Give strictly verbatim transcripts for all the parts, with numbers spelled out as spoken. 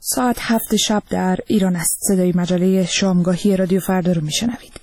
ساعت هفت شب در ایران است. صدای مجله شامگاهی رادیو فردا رو میشنوید.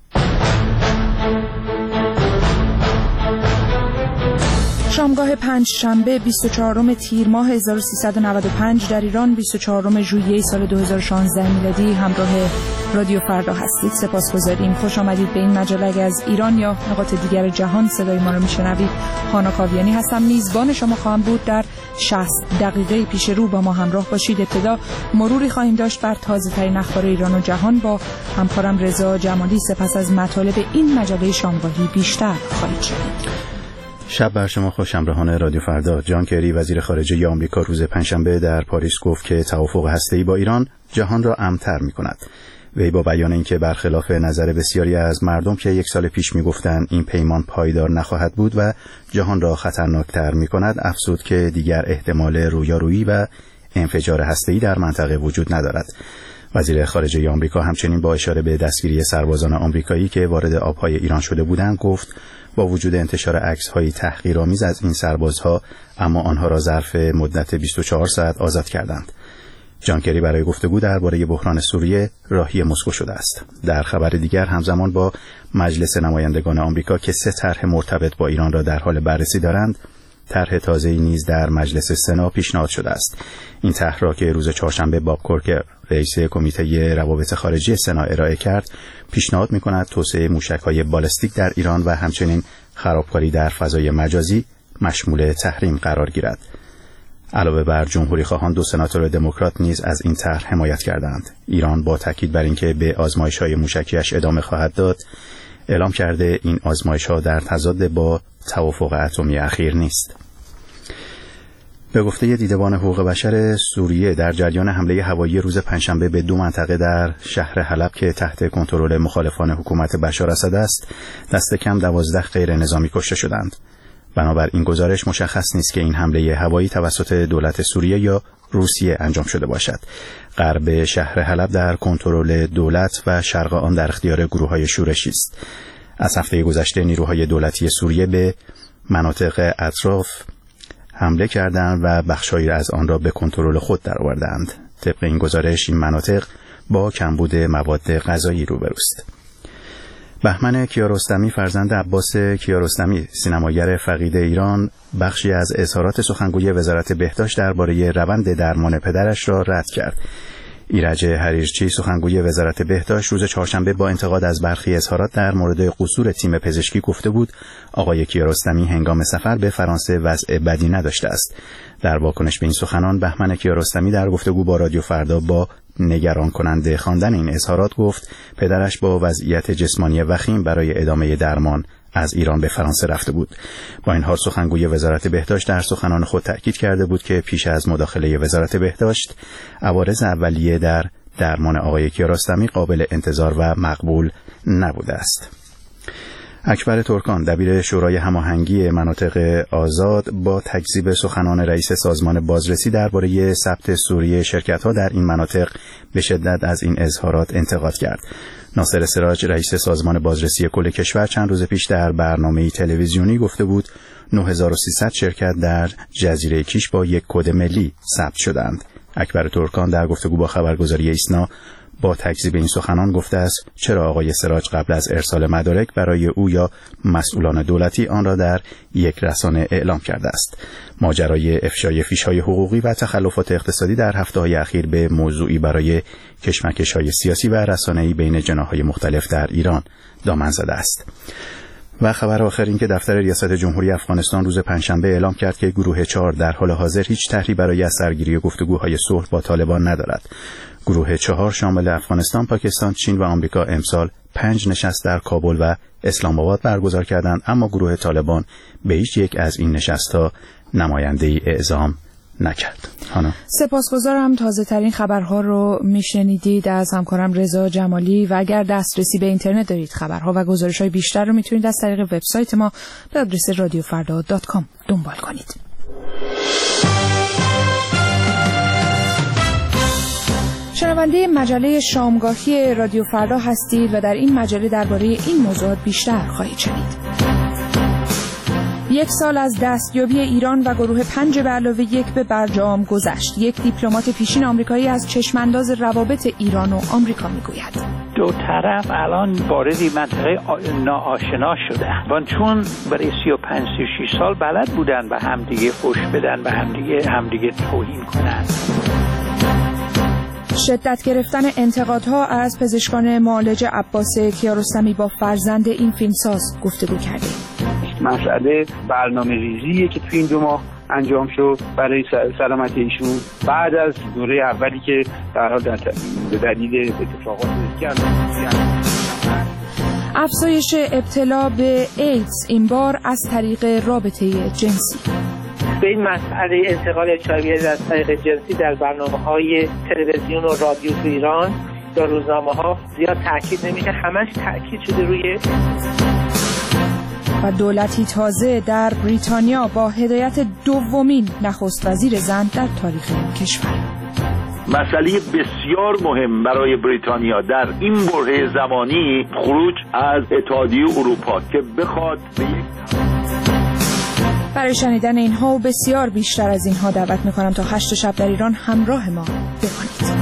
شامگاه پنج شنبه بیست و چهارم تیر ماه هزار و سیصد و نود و پنج در ایران، بیست و چهارم ژوئیه سال دو هزار و شانزده میلادی. همراه رادیو فردا هستید. سپاسگزاریم. خوش آمدید به این مجله. اگر از ایران یا نقاط دیگر جهان صدای ما رو میشنوید، هانا کاویانی هستم. میزبان شما خواهم بود. در شصت دقیقه پیش رو با ما همراه باشید. ابتدا مروری خواهیم داشت بر تازه ترین اخبار ایران و جهان با همکارم رضا جمالی. سپس از مطالب این مجله شامگاهی بیشتر خواهید شنید. شب بر شما خوش. همراهان رادیو فردا. جان کری وزیر خارجه آمریکا روز پنجشنبه در پاریس گفت که توافق هسته‌ای با ایران جهان را امن‌تر می‌کند. وی با بیان اینکه برخلاف نظر بسیاری از مردم که یک سال پیش می‌گفتند این پیمان پایدار نخواهد بود و جهان را خطرناکتر می‌کند، افزود که دیگر احتمال رویارویی و انفجار هسته‌ای در منطقه وجود ندارد. وزیر خارجه آمریکا همچنین با اشاره به دستگیری سربازان آمریکایی که وارد آب‌های ایران شده بودند گفت با وجود انتشار عکس‌های تحقیرآمیز از این سربازها، اما آنها را ظرف مدت بیست و چهار ساعت آزاد کردند. جان کری برای گفتگو درباره بحران سوریه راهی مسکو شده است. در خبر دیگر همزمان با مجلس نمایندگان آمریکا که سه طرح مرتبط با ایران را در حال بررسی دارند، طرح تازه‌ای نیز در مجلس سنا پیشنهاد شده است. این طرح را که روز چهارشنبه باب کورکر رئیس کمیته روابط خارجی سنا ارائه کرد، پیشنهاد می‌کند توسعه موشک‌های بالستیک در ایران و همچنین خرابکاری در فضای مجازی مشمول تحریم قرار گیرد. علاوه بر جمهوری خواهان، دو سناتور دموکرات نیز از این طرح حمایت کردند. ایران با تاکید بر اینکه به آزمایش‌های موشکی‌اش ادامه خواهد داد، اعلام کرده این آزمایش‌ها در تضاد با توافق اتمی اخیر نیست. به گفته دیدبان حقوق بشر سوریه، در جریان حمله هوایی روز پنجشنبه به دو منطقه در شهر حلب که تحت کنترل مخالفان حکومت بشار اسد است، دست کم دوازده غیر نظامی کشته شدند. بنابر این گزارش مشخص نیست که این حمله هوایی توسط دولت سوریه یا روسیه انجام شده باشد. غرب شهر حلب در کنترل دولت و شرق آن در اختیار گروه‌های شورشی است. از هفته گذشته نیروهای دولتی سوریه به مناطق اطراف حمله کردند و بخشایی از آن را به کنترل خود درآوردند. طبق این گزارش این مناطق با کمبود مواد غذایی روبروست. بهمن کیارستمی فرزند عباس کیارستمی، سینماگر فقید ایران، بخشی از اظهارات سخنگوی وزارت بهداشت درباره روند درمان پدرش را رد کرد. ایرج حریرچی، سخنگوی وزارت بهداشت، روز چهارشنبه با انتقاد از برخی اظهارات در مورد قصور تیم پزشکی گفته بود آقای کیارستمی هنگام سفر به فرانسه وضع بدی نداشته است. در واکنش به این سخنان، بهمن کیارستمی در گفتگو با رادیو فردا با نگران کننده خواندن این اظهارات گفت پدرش با وضعیت جسمانی وخیم برای ادامه درمان از ایران به فرانسه رفته بود. با این حال سخنگوی وزارت بهداشت در سخنان خود تأکید کرده بود که پیش از مداخله وزارت بهداشت، عوارض اولیه در درمان آقای کیارستمی قابل انتظار و مقبول نبوده است. اکبر ترکان، دبیر شورای هماهنگی مناطق آزاد، با تکذیب سخنان رئیس سازمان بازرسی درباره ثبت سوریه شرکت‌ها در این مناطق به شدت از این اظهارات انتقاد کرد. ناصر سراج، رئیس سازمان بازرسی کل کشور، چند روز پیش در برنامه‌ای تلویزیونی گفته بود نه هزار و سیصد شرکت در جزیره کیش با یک کد ملی ثبت شدند. اکبر ترکان در گفتگو با خبرگزاری ایسنا با تکذیب این سخنان گفته است چرا آقای سراج قبل از ارسال مدارک برای او یا مسئولان دولتی آن را در یک رسانه اعلام کرده است. ماجرای افشای فیش‌های حقوقی و تخلفات اقتصادی در هفته‌های اخیر به موضوعی برای کشمکش‌های سیاسی و رسانه‌ای بین جناح‌های مختلف در ایران دامن زده است. و خبر آخر این که دفتر ریاست جمهوری افغانستان روز پنجشنبه اعلام کرد که گروه چهار در حال حاضر هیچ طرحی برای اثرگیری و گفتگوهای صلح با طالبان ندارد. گروه چهار شامل افغانستان، پاکستان، چین و آمریکا امسال پنج نشست در کابل و اسلام آباد برگزار کردند، اما گروه طالبان به هیچ یک از این نشست‌ها نماینده‌ای اعزام نکرد. هانا. سپاسگزارم. تازه ترین خبرها رو میشنیدید از همکارم رضا جمالی و اگر دسترسی به اینترنت دارید خبرها و گزارش‌های بیشتر رو میتونید از طریق وبسایت ما به آدرس رادیو فردا دات کام دنبال کنید. شنونده مجله شامگاهی رادیو فردا هستید و در این مجله درباره این موضوعات بیشتر خواهید شنید. یک سال از دستیابی ایران و گروه پنج به علاوه یک به برجام گذشت. یک دیپلمات پیشین آمریکایی از چشمانداز روابط ایران و آمریکا میگوید دو طرف الان وارد منطقه ناآشنا شدن و چون برای سی و پنج سی و شش سال بلد بودن به همدیگه فحش بدن، به همدیگه همدیگه توهین کنن. شدت گرفتن انتقادها از پزشکان معالج عباس کیارستمی با فرزند این فیلمساز گفتگو کردیم. مسئله برنامه‌ریزیه که تو این دو ماه انجام شد برای سلامتی ایشون بعد از دوره اولی که در حال به دلیل اتفاقات کردن. افزایش ابتلا به ایدز این بار از طریق رابطه جنسی. به این مسئله انتقال اچ آی وی از طریق جنسی در برنامه‌های تلویزیون و رادیو تو ایران یا روزنامه‌ها زیاد تاکید نمیشه، همش تاکید شده روی. و دولتی تازه در بریتانیا با هدایت دومین نخست وزیر زن در تاریخ کشور. مسئله بسیار مهم برای بریتانیا در این برهه زمانی خروج از اتحادیه اروپا که بخواد به یک برای شنیدن اینها و بسیار بیشتر از اینها دعوت میکنم تا هشت شب در ایران همراه ما بمانید.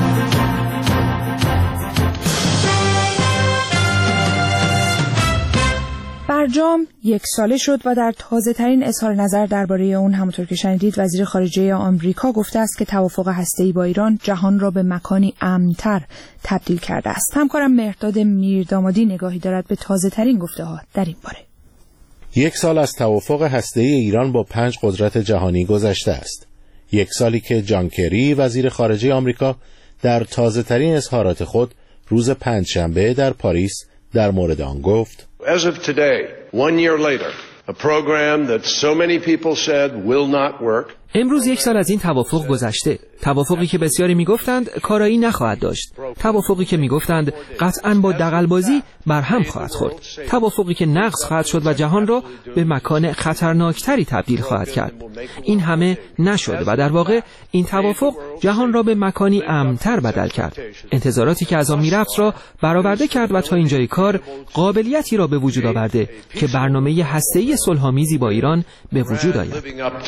برجام یک ساله شد و در تازه ترین اظهار نظر درباره اون همونطور که شنیدید وزیر خارجه آمریکا گفته است که توافق هسته‌ای با ایران جهان را به مکانی امن‌تر تبدیل کرده است. همکارم مهرداد میردامادی نگاهی دارد به تازه ترین گفته ها در این باره. یک سال از توافق هسته‌ای ایران با پنج قدرت جهانی گذشته است. یک سالی که جان کری وزیر خارجه آمریکا در تازه ترین اظهارات خود روز پنجشنبه در پاریس در مورد آن گفت: As of today, one year later, a program that so many people said will not work. امروز یک سال از این توافق گذشته. توافقی که بسیاری میگفتند کارایی نخواهد داشت. توافقی که میگفتند قطعاً با دغل‌بازی بر هم خواهد خورد. توافقی که نقض خواهد شد و جهان را به مکان خطرناکتری تبدیل خواهد کرد. این همه نشد و در واقع این توافق جهان را به مکانی امن‌تر بدل کرد. انتظاراتی که از آن میرفت را برآورده کرد و تا اینجای کار قابلیتی را به وجود آورده که برنامه هسته‌ای صلح‌آمیزی با ایران به وجود آید.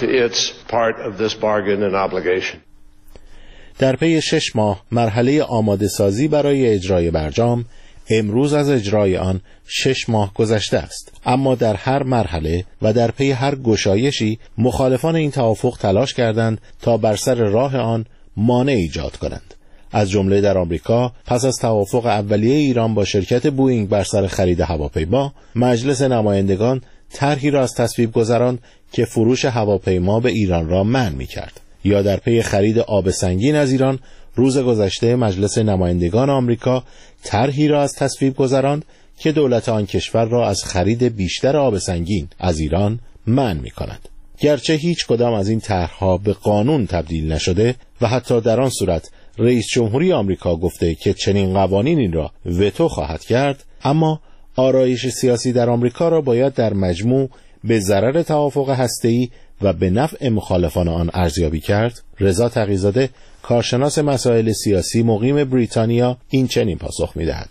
در پی شش ماه مرحله آماده سازی برای اجرای برجام، امروز از اجرای آن شش ماه گذشته است. اما در هر مرحله و در پی هر گشایشی مخالفان این توافق تلاش کردند تا بر سر راه آن مانع ایجاد کنند. از جمله در آمریکا پس از توافق اولیه ایران با شرکت بوئینگ بر سر خرید هواپیما، مجلس نمایندگان طرحی را از تصویب گذراند که فروش هواپیما به ایران را منع می‌کرد. یا در پی خرید آب سنگین از ایران روز گذشته مجلس نمایندگان آمریکا طرحی را از تصویب گذراند که دولت آن کشور را از خرید بیشتر آب سنگین از ایران منع می‌کند. گرچه هیچ کدام از این طرح‌ها به قانون تبدیل نشده و حتی در آن صورت رئیس جمهوری آمریکا گفته که چنین قوانینی را وتو خواهد کرد، اما آرایش سیاسی در آمریکا را باید در مجموع به ضرر توافق هسته‌ای و به نفع مخالفان آن ارزیابی کرد. رضا تقی‌زاده کارشناس مسائل سیاسی مقیم بریتانیا این چنین پاسخ می‌دهد: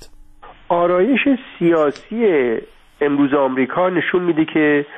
آرایش سیاسی امروز آمریکا نشون میده که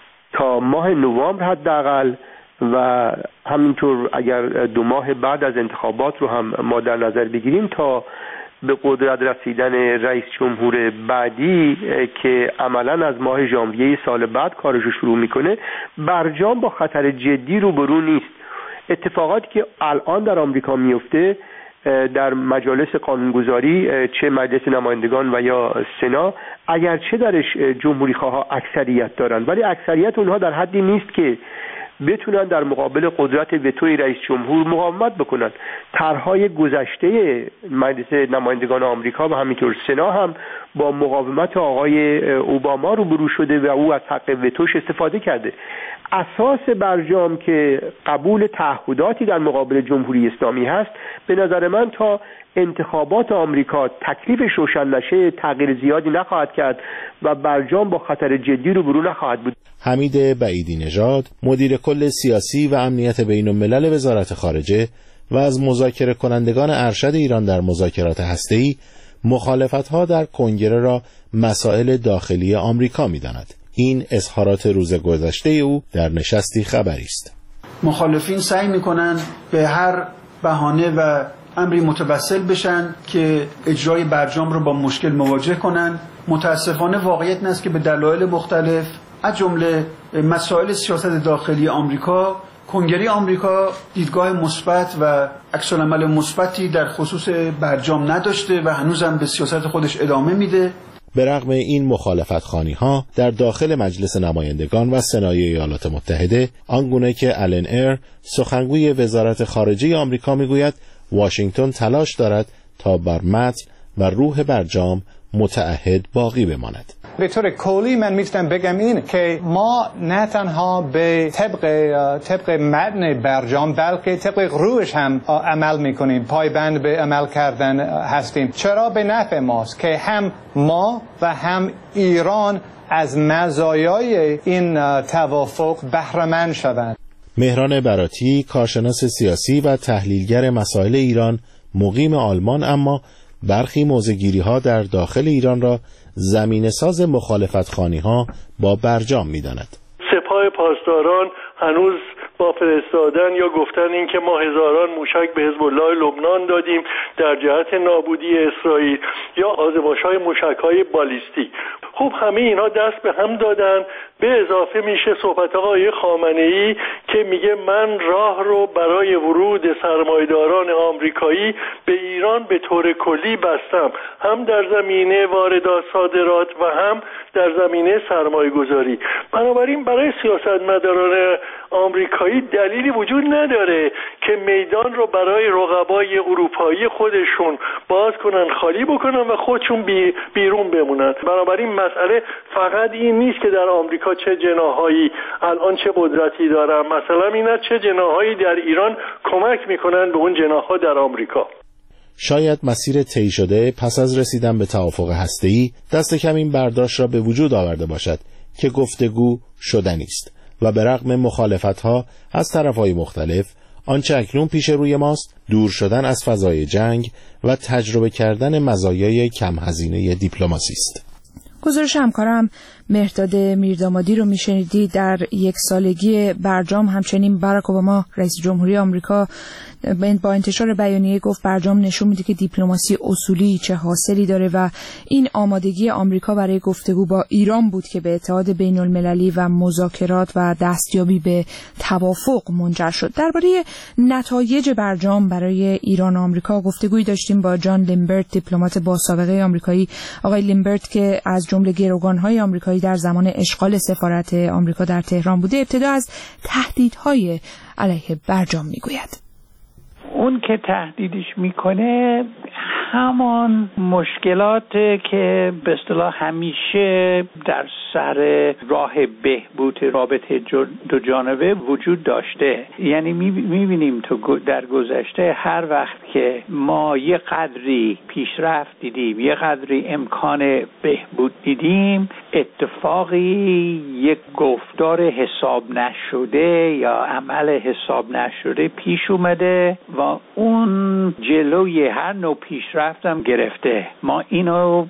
تا ماه نوامبر حداقل و همینطور اگر دو ماه بعد از انتخابات رو هم ما در نظر بگیریم تا به قدرت رسیدن رئیس جمهور بعدی که عملاً از ماه ژانویه سال بعد کارش رو شروع میکنه، برجام با خطر جدی روبرو نیست. اتفاقاتی که الان در آمریکا میفته در مجالس قانونگذاری، چه مجلس نمایندگان و یا سنا، اگرچه درش جمهوری خواها اکثریت دارن ولی اکثریت اونها در حدی نیست که بتونن در مقابل قدرت وتوی رئیس جمهور مقاومت بکنن. طرح‌های گذشته مجلس نمایندگان آمریکا و همینطور سنا هم با مقاومت آقای اوباما روبرو شده و او از حق وتوش استفاده کرده. اساس برجام که قبول تعهداتی در مقابل جمهوری اسلامی هست، به نظر من تا انتخابات آمریکا تکلیفش روشن نشه تغییر زیادی نخواهد کرد و برجام با خطر جدی روبرو نخواهد بود. حمید بعیدی نژاد مدیر کل سیاسی و امنیت بین الملل وزارت خارجه و از مذاکره کنندگان ارشد ایران در مذاکرات هسته‌ای مخالفت‌ها در کنگره را مسائل داخلی آمریکا می‌داند. این اظهارات روز گذشته او در نشستی خبری است. مخالفین سعی میکنن به هر بهانه و امری متوسل بشن که اجرای برجام رو با مشکل مواجه کنن. متاسفانه واقعیت این است که به دلایل مختلف از جمله مسائل سیاست داخلی آمریکا، کنگره آمریکا دیدگاه مثبت و عکس‌العمل مثبتی در خصوص برجام نداشته و هنوزم به سیاست خودش ادامه میده. به رغم این مخالفت خوانی‌ها در داخل مجلس نمایندگان و سنای ایالات متحده، آنگونه که آلن ایر سخنگوی وزارت خارجه آمریکا میگوید واشنگتن تلاش دارد تا بر متن و روح برجام متعهد باقی بماند. به طور کلی من میتونم بگم این که ما نه تنها به طبق طبق متن برجام بلکه طبق روحش هم عمل میکنیم، پایبند به عمل کردن هستیم. چرا؟ به نفع ماست که هم ما و هم ایران از مزایای این توافق بهره مند شوند. مهران براتی، کارشناس سیاسی و تحلیلگر مسائل ایران، مقیم آلمان، اما برخی موضع‌گیری‌ها در داخل ایران را زمینه‌ساز مخالفت‌خوانی‌ها با برجام می‌داند. سپاه پاسداران هنوز با فرستادن یا گفتن این که ما هزاران موشک به حزب الله لبنان دادیم در جهت نابودی اسرائیل یا آزمایش‌های موشک‌های بالیستی. خب همه اینا دست به هم دادن. به اضافه میشه صحبت آقای خامنه‌ای که میگه من راه رو برای ورود سرمایه‌داران آمریکایی به ایران به طور کلی بستم، هم در زمینه واردات صادرات و هم در زمینه سرمایه‌گذاری. بنابراین برای سیاستمداران آمریکایی دلیلی وجود نداره که میدان رو برای رقبای اروپایی خودشون باز کنن، خالی بکنن و خودشون بی بیرون بمونن. بنابراین مسئله فقط این نیست که در آمریکا چه جناحایی الان چه قدرتی دارن، مثلا اینا چه جناحایی در ایران کمک میکنن به اون جناحها در آمریکا. شاید مسیر طی شده پس از رسیدن به توافق هسته‌ای دست کم این برداشت را به وجود آورده باشد که گفتگو شدنی است و به رغم مخالفت‌ها از طرف‌های مختلف، آنچه اکنون پیش روی ماست دور شدن از فضای جنگ و تجربه کردن مزایای کم هزینه دیپلماسی است. گزارش همکارم مهرداد میردامادی رو میشنیدی. در یک سالگی برجام همچنین باراک اوباما رئیس جمهوری آمریکا با انتشار بیانیه گفت برجام نشون میده که دیپلماسی اصولی چه حاصلی داره و این آمادگی آمریکا برای گفتگو با ایران بود که به اتحاد بین المللی و مذاکرات و دستیابی به توافق منجر شد. درباره نتایج برجام برای ایران و آمریکا گفتگویی داشتیم با جان لیمبرت، دیپلمات با سابقه آمریکایی. آقای لیمبرت که از جمله گروگان‌های آمریکایی در زمان اشغال سفارت آمریکا در تهران بوده، ابتدا از تهدیدهای علیه برجام میگوید. اون که تهدیدش میکنه همان مشکلات که به اصطلاح همیشه در سر راه بهبود رابطه دو جانبه وجود داشته. یعنی میبینیم تو در گذشته هر وقت که ما یه قدری پیشرفت دیدیم، یه قدری امکان بهبود دیدیم، اتفاقی یک گفتار حساب نشده یا عمل حساب نشده پیش اومده و اون جلوی هر نوع پیشرفت هم گرفته. ما اینو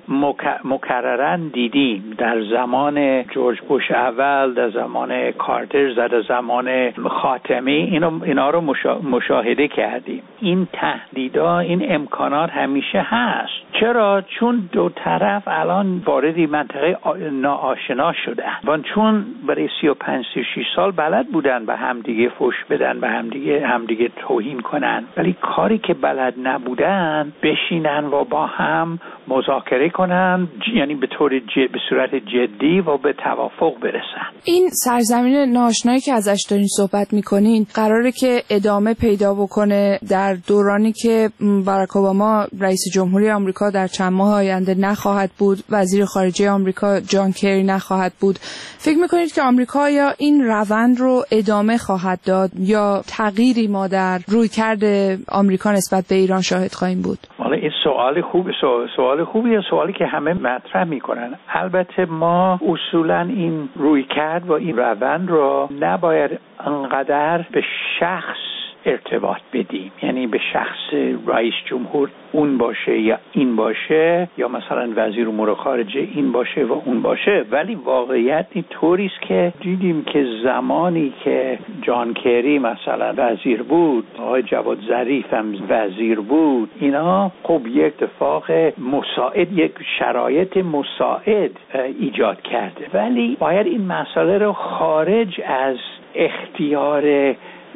مکررن دیدیم در زمان جورج بوش اول، در زمان کارتر، در زمان خاتمی، اینو اینا رو مشاهده کردیم. این تهدیدها، این امکانات همیشه هست. چرا؟ چون دو طرف الان وارد منطقه ناآشنا شدن و چون برای سی و پنج سی و شش سال بلد بودن به همدیگه فوش بدن، به همدیگه همدیگه توهین کنن، ولی کاری که بلد نبودن بشینن و با هم مذاکره کنن، یعنی به طور جد، به صورت جدی و به توافق برسن. این سرزمین ناآشنایی که ازش دارین صحبت میکنین قراره که ادامه پیدا بکنه در دورانی که باراک اوباما رئیس جمهوری آمریکا در چند ماه آینده نخواهد بود، وزیر خارجه آمریکا جان کری نخواهد بود. فکر میکنید که آمریکا یا این روند رو ادامه خواهد داد یا تغییری ما در رویکرد آمریکا نسبت به ایران شاهد خواهیم بود؟ حالا این سوال خوب سوال خوبیه، سوالی که همه مطرح میکنن. البته ما اصولا این رویکرد و این روند رو نباید انقدر به شخص ارتباط بدیم، یعنی به شخص رئیس جمهور اون باشه یا این باشه، یا مثلا وزیر امور خارجه این باشه و اون باشه. ولی واقعیت اینطوری است که دیدیم که زمانی که جان کری مثلا وزیر بود، آقای جواد ظریف هم وزیر بود، اینا خب یک اتفاق مساعد، یک شرایط مساعد ایجاد کرده. ولی باید این مسئله رو خارج از اختیار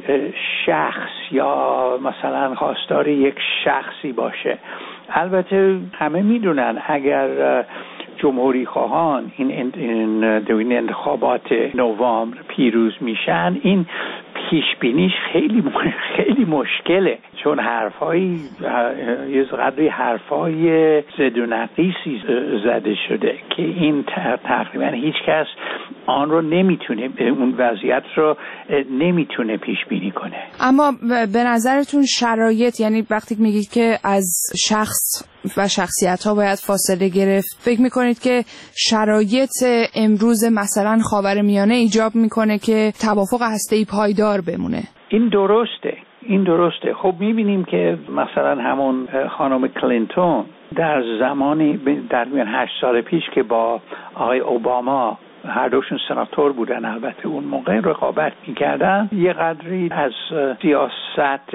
شخص یا مثلا خواستار یک شخصی باشه. البته همه میدونن اگر جمهوری خواهان این این انتخابات نوامبر پیروز میشن، این پیش بینیش خیلی خیلی مشکله، چون حرفای یه قدری حرفای زد و نقیصی زده شده که این تقریبا هیچ کس آن رو نمیتونه، اون وضعیت رو نمیتونه پیش بینی کنه. اما به نظرتون شرایط، یعنی وقتی میگید که از شخص و شخصیت ها باید فاصله گرفت، فکر میکنید که شرایط امروز مثلا خاورمیانه ایجاب میکنه که توافق هسته‌ای پایدار بمونه؟ این درسته، این درسته. خب میبینیم که مثلا همون خانم کلینتون در زمانی در میان هشت سال پیش که با آقای اوباما هر دوشون سناتور بودن، البته اون موقع رقابت میکردن، یه قدری از سیاست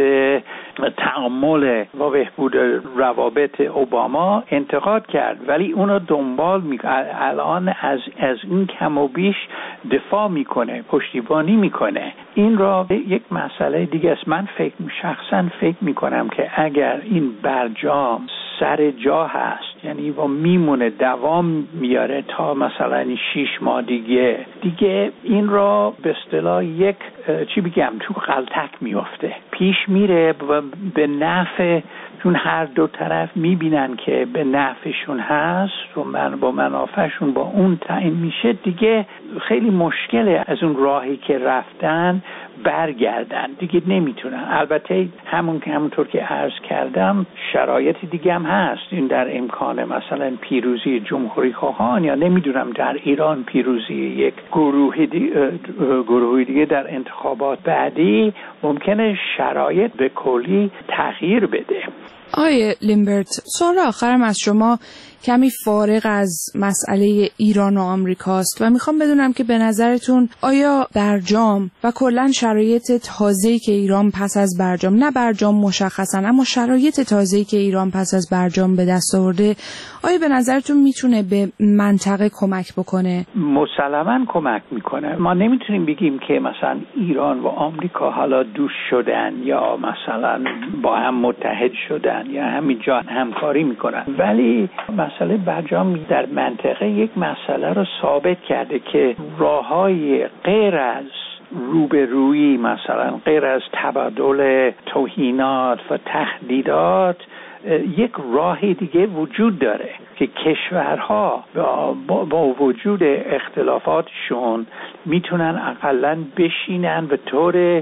تعامل و بهبود روابط اوباما انتقاد کرد، ولی اونو دنبال میکنه. الان از از این کم و بیش دفاع میکنه، پشتیبانی میکنه. این را یک مسئله دیگه است. من فکر شخصا فکر میکنم که اگر این برجام سر جا هست، یعنی و میمونه دوام میاره تا مثلا شیش ماه دیگه دیگه این را به اصطلاح یک چی بگم تو غلطک میفته، پیش میره و به نفع، چون هر دو طرف میبینن که به نفعشون هست و من با منافعشون با اون تعیین میشه، دیگه خیلی مشکله از اون راهی که رفتن برگردن، دیگه نمیتونن. البته همون که همونطور که عرض کردم شرایط دیگه هم هست، این در امکان مثلا پیروزی جمهوری خواهان یا نمیدونم در ایران پیروزی یک گروه دیگه, گروه دیگه در انتخابات بعدی ممکنه شرایط به کلی تغییر بده. آقای لیمبرت، سوال آخرم از شما کمی فارغ از مسئله ایران و آمریکاست و میخوام بدونم که به نظرتون آیا برجام و کلاً شرایط تازه‌ای که ایران پس از برجام، نه برجام مشخصاً اما شرایط تازه‌ای که ایران پس از برجام به دست آورده، آیا به نظرتون میتونه به منطقه کمک بکنه؟ مسلماً کمک میکنه. ما نمیتونیم بگیم که مثلا ایران و آمریکا حالا دوست شدن یا مثلا با هم متحد شدن یا همینجا همکاری میکنن، ولی مسئله برجام در منطقه یک مسئله رو ثابت کرده که راههای غیر از روبرویی، مثلا غیر از تبادل توهینات و تهدیدات، یک راه دیگه وجود داره که کشورها با, با وجود اختلافاتشون میتونن اقلن بشینن به طور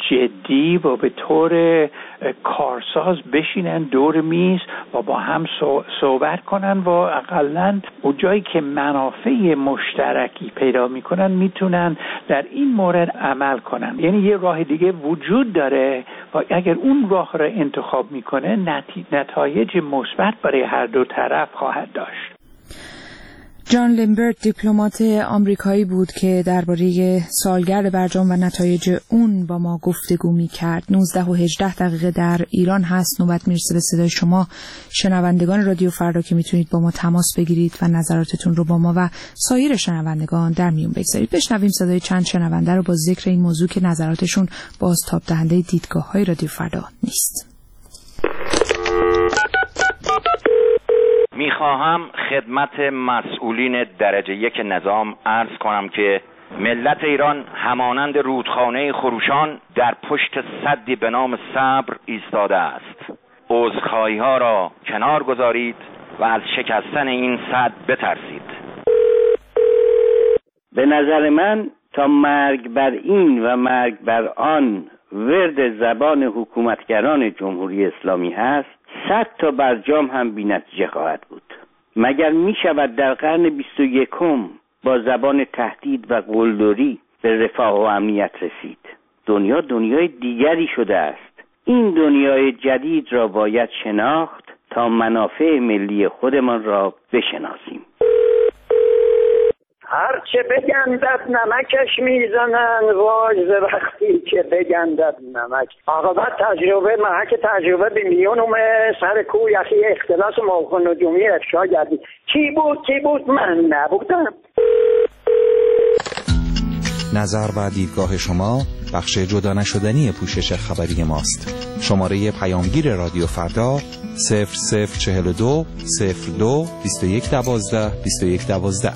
جدی و به طور کارساز بشینن دور میز و با هم صحبت کنن و اقلن اون جایی که منافع مشترکی پیدا میکنن میتونن در این مورد عمل کنن. یعنی یه راه دیگه وجود داره و اگر اون راه را انتخاب میکنه نتایج مثبت برای هر دو طرف خواهد داشت. جان لیمبرت دیپلمات آمریکایی بود که درباره سالگرد برجام و نتایج اون با ما گفتگو می‌کرد. نوزده و هجده دقیقه در ایران هست. نوبت میرسه به صدای شما شنوندگان رادیو فردا که میتونید با ما تماس بگیرید و نظراتتون رو با ما و سایر شنوندگان در میون بگذارید. بشنویم صدای چند شنونده رو با ذکر این موضوع که نظراتشون بازتاب دهنده دیدگاه‌های رادیو فردا نیست. میخواهم خدمت مسئولین درجه یک نظام عرض کنم که ملت ایران همانند رودخانه خروشان در پشت سدی به نام صبر ایستاده است. عذرخواهی ها را کنار گذارید و از شکستن این سد بترسید. به نظر من تا مرگ بر این و مرگ بر آن ورد زبان حکومتگران جمهوری اسلامی هست، صد تا برجام هم بی نتیجه خواهد بود. مگر می شود در قرن بیست و یکم با زبان تهدید و قلدری به رفاه و امنیت رسید؟ دنیا دنیای دیگری شده است. این دنیای جدید را باید شناخت تا منافع ملی خودمان را بشناسیم. هر چه بگندد نمکش میزنن، واج ز وقتی که بگندد نمک. عاقبت تجربه محک تجربه به میونم سر کو یخی اختلاس موقع نجومی افشا گردید. کی بود کی بود من نبودم. نظر و دیدگاه شما بخش جدا نشدنی پوشش خبری ماست. شماره پیامگیر رادیو فردا صفر صفر چهل و دو صفر دو بیست و یک دوازده بیست و یک دوازده.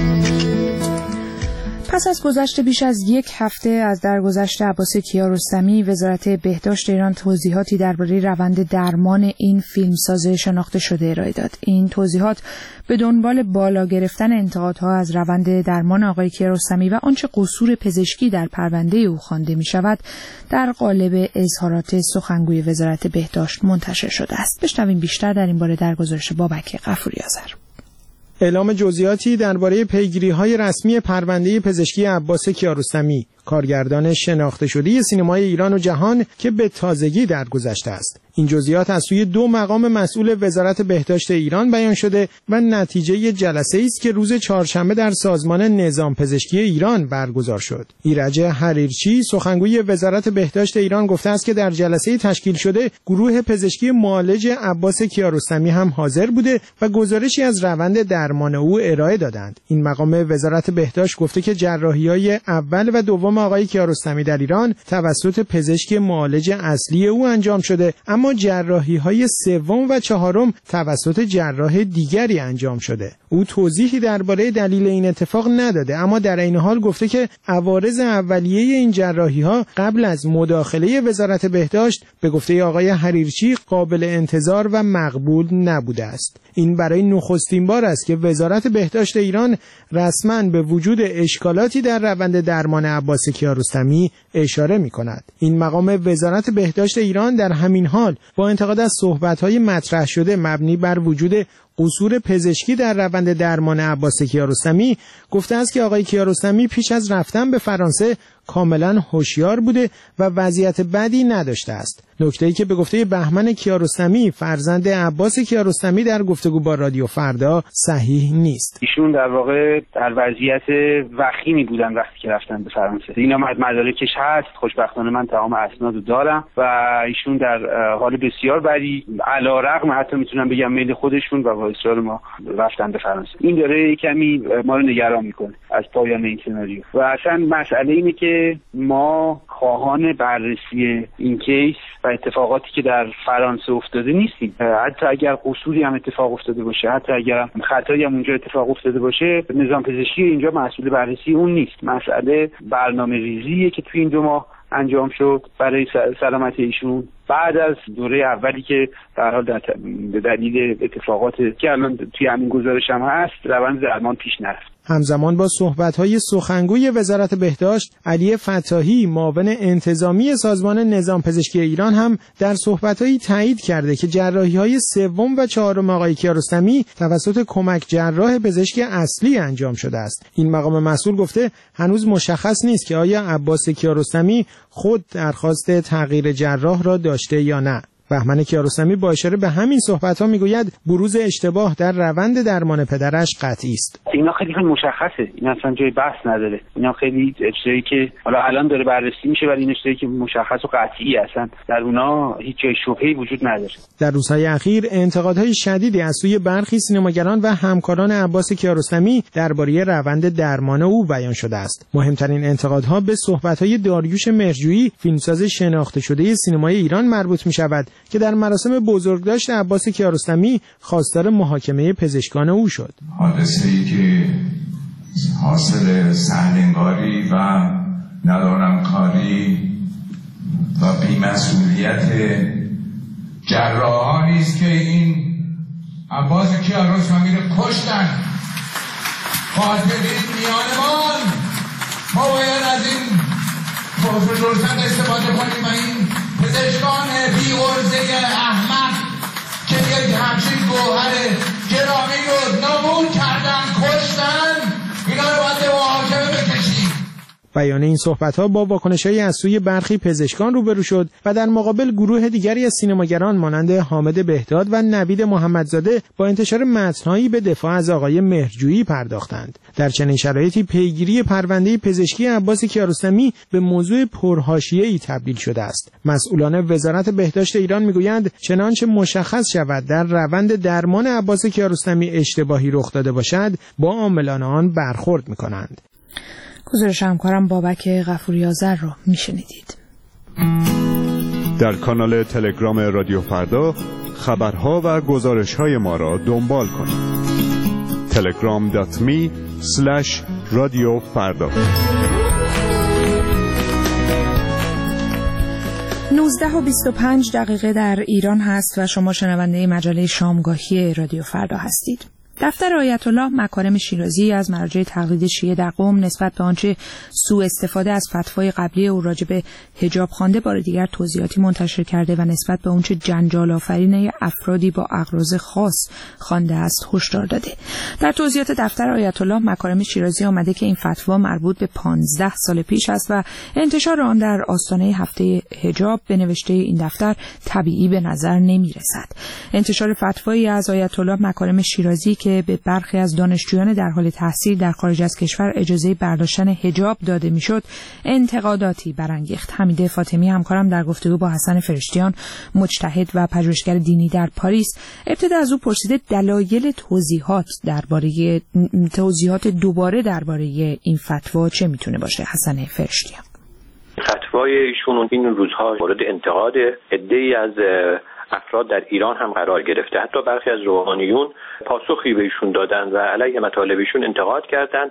پس از گذشت بیش از یک هفته از درگذشت عباس کیارستمی، وزارت بهداشت ایران توضیحاتی درباره روند درمان این فیلمساز شناخته شده ارائه داد. این توضیحات به دنبال بالا گرفتن انتقادها از روند درمان آقای کیارستمی و آنچه قصور پزشکی در پرونده او خوانده می شود در قالب اظهارات سخنگوی وزارت بهداشت منتشر شده است. بشنویم بیشتر در این باره در گزارش بابک غفوری آذر. اعلام جزئیاتی درباره پیگیری‌های رسمی پرونده پزشکی عباس کیارستمی، کارگردان شناخته شده سینمای ایران و جهان که به تازگی درگذشته است. این جزئیات از سوی دو مقام مسئول وزارت بهداشت ایران بیان شده و نتیجه جلسه‌ای است که روز چهارشنبه در سازمان نظام پزشکی ایران برگزار شد. ایرج حریرچی، سخنگوی وزارت بهداشت ایران، گفته است که در جلسه تشکیل شده گروه پزشکی معالج عباس کیارستمی هم حاضر بوده و گزارشی از روند درمان او ارائه دادند. این مقام وزارت بهداشت گفته که جراحی‌های اول و دوم آقای کیارستمی در ایران توسط پزشک معالج اصلی او انجام شده، اما جراحی‌های سوم و چهارم توسط جراح دیگری انجام شده. او توضیحی درباره دلیل این اتفاق نداده، اما در این حال گفته که عوارض اولیه این جراحی‌ها قبل از مداخله وزارت بهداشت به گفته آقای حریرچی قابل انتظار و مقبول نبوده است. این برای نخستین بار است که وزارت بهداشت ایران رسما به وجود اشکالاتی در روند درمان عباس کیارستمی اشاره می‌کند. این مقام وزارت بهداشت ایران در همین حال با انتقاد از صحبت‌های مطرح شده مبنی بر وجود قصور پزشکی در روند درمان عباس کیارستمی گفته است که آقای کیارستمی پیش از رفتن به فرانسه کاملا هوشیار بوده و وضعیت بدی نداشته است. نکته‌ای که به گفته بهمن کیارستمی فرزند عباس کیارستمی در گفتگو با رادیو فردا صحیح نیست. ایشون در واقع در وضعیت وخیمی بودن وقتی که رفتن به فرانسه. اینا مدارکش هست، خوشبختانه من تمام اسنادو دارم و ایشون در حال بسیار بدی علیرغم حتی میتونم بگم میل خودشون و با اصرار ما رفتن به فرانسه. این داره کمی ما رو نگران میکنه از پایان این سناریو. و اصلا مسئله اینه که ما خواهان بررسی این کیس و اتفاقاتی که در فرانسه افتاده نیستیم. حتی اگر قصوری هم اتفاق افتاده باشه، حتی اگر خطایی هم اونجا اتفاق افتاده باشه، نظام پزشکی اینجا مسئول بررسی اون نیست. مسئله برنامه‌ریزیه که توی این دو ماه انجام شد برای سلامتی ایشون بعد از دوره اولی که در حال به دلیل اتفاقات که الان توی همین گزارش هم هست روند درمان پیش نرفت. همزمان با صحبت‌های سخنگوی وزارت بهداشت علی فتاحی، معاون انتظامی سازمان نظام پزشکی ایران، هم در صحبت‌هایی تایید کرده که جراحی‌های سوم و چهارم آقای کیارستمی توسط کمک جراح پزشک اصلی انجام شده است. این مقام مسئول گفته هنوز مشخص نیست که آیا عباس کیارستمی خود درخواست تغییر جراح را داشته یا نه. بهمن کیارستمی با اشاره به همین صحبت‌ها میگوید بروز اشتباه در روند درمان پدرش قطعی است. اینا خیلی خیلی مشخصه، این اصلا جای بحث نداره. اینا خیلی اشتباهی که حالا الان داره بررسی میشه ولی این اشتباهی که مشخص و قطعی هستن، در اونها هیچ جای شبهه‌ای وجود نداره. در روزهای اخیر انتقادهای شدیدی از سوی برخی سینماگران و همکاران عباس کیارستمی درباره روند درمان او بیان شده است. مهمترین انتقادها به صحبت‌های داریوش مهرجویی، فیلمساز شناخته شده سینمای ایران مربوط می‌شود که در مراسم بزرگداشت عباس کیارستمی خواستار محاکمه پزشکان او شد. حادثه‌ای که حاصل سهلنگاری و ندارمکاری و بی‌مسئولیت جراحانی است که این عباس کیارستمی رو کشتن. خاطر این میانمان ما باید از این فرصت استفاده کنیم و این پزشکان بی‌غرضه احمق که یک همچین گوهر گرامی رو نابود کردن، کشتن، اینا رو باید به محاکمه بکشیم. بیان این صحبت‌ها با واکنش‌های از سوی برخی پزشکان روبرو شد و در مقابل گروه دیگری از سینماگران مانند حامد بهداد و نوید محمدزاده با انتشار متن‌هایی به دفاع از آقای مهرجویی پرداختند. در چنین شرایطی پیگیری پرونده پزشکی عباس کیارستمی به موضوع پرحاشیه‌ای تبدیل شده است. مسئولان وزارت بهداشت ایران میگویند چنانچه مشخص شود در روند درمان عباس کیارستمی اشتباهی رخ داده باشد، با عاملان آن برخورد می‌کنند. گزارش همکارم بابک غفوری آذر رو میشنیدید. در کانال تلگرام رادیو فردا خبرها و گزارش‌های ما را دنبال کنید. تلگرام دات می اسلش رادیو فردا. نوزده و بیست و پنج دقیقه در ایران هست و شما شنونده مجله شامگاهی رادیو فردا هستید. دفتر آیت الله مکارم شیرازی از مراجع تقلید شیعه در قم نسبت به آنچه سوء استفاده از فتوای قبلی او راجع به حجاب خوانده بار دیگر توضیحاتی منتشر کرده و نسبت به آنچه جنجال آفرین افرادی با اغراض خاص خوانده است هشدار داده. در توضیحات دفتر آیت الله مکارم شیرازی آمده که این فتوا مربوط به پانزده سال پیش است و انتشار آن در آستانه هفته حجاب به نوشته این دفتر طبیعی به نظر نمی رسد. انتشار فتوایی از آیت الله مکارم شیرازی که به برخی از دانشجویان در حال تحصیل در خارج از کشور اجازه برداشتن حجاب داده میشد انتقاداتی برانگیخت. حمیده فاطمی همکارم در گفتگو با حسن فرشتیان مجتهد و پژوهشگر دینی در پاریس ابتدا از او پرسیده دلایل توضیحات درباره توضیحات دوباره درباره این فتوا چه میتونه باشه. حسن فرشتیان: فتوای ایشون این روزها مورد انتقاد عده‌ای از افراد در ایران هم قرار گرفته. حتی برخی از روحانیون پاسخی به ایشون دادند و علیه مطالب ایشون انتقاد کردند.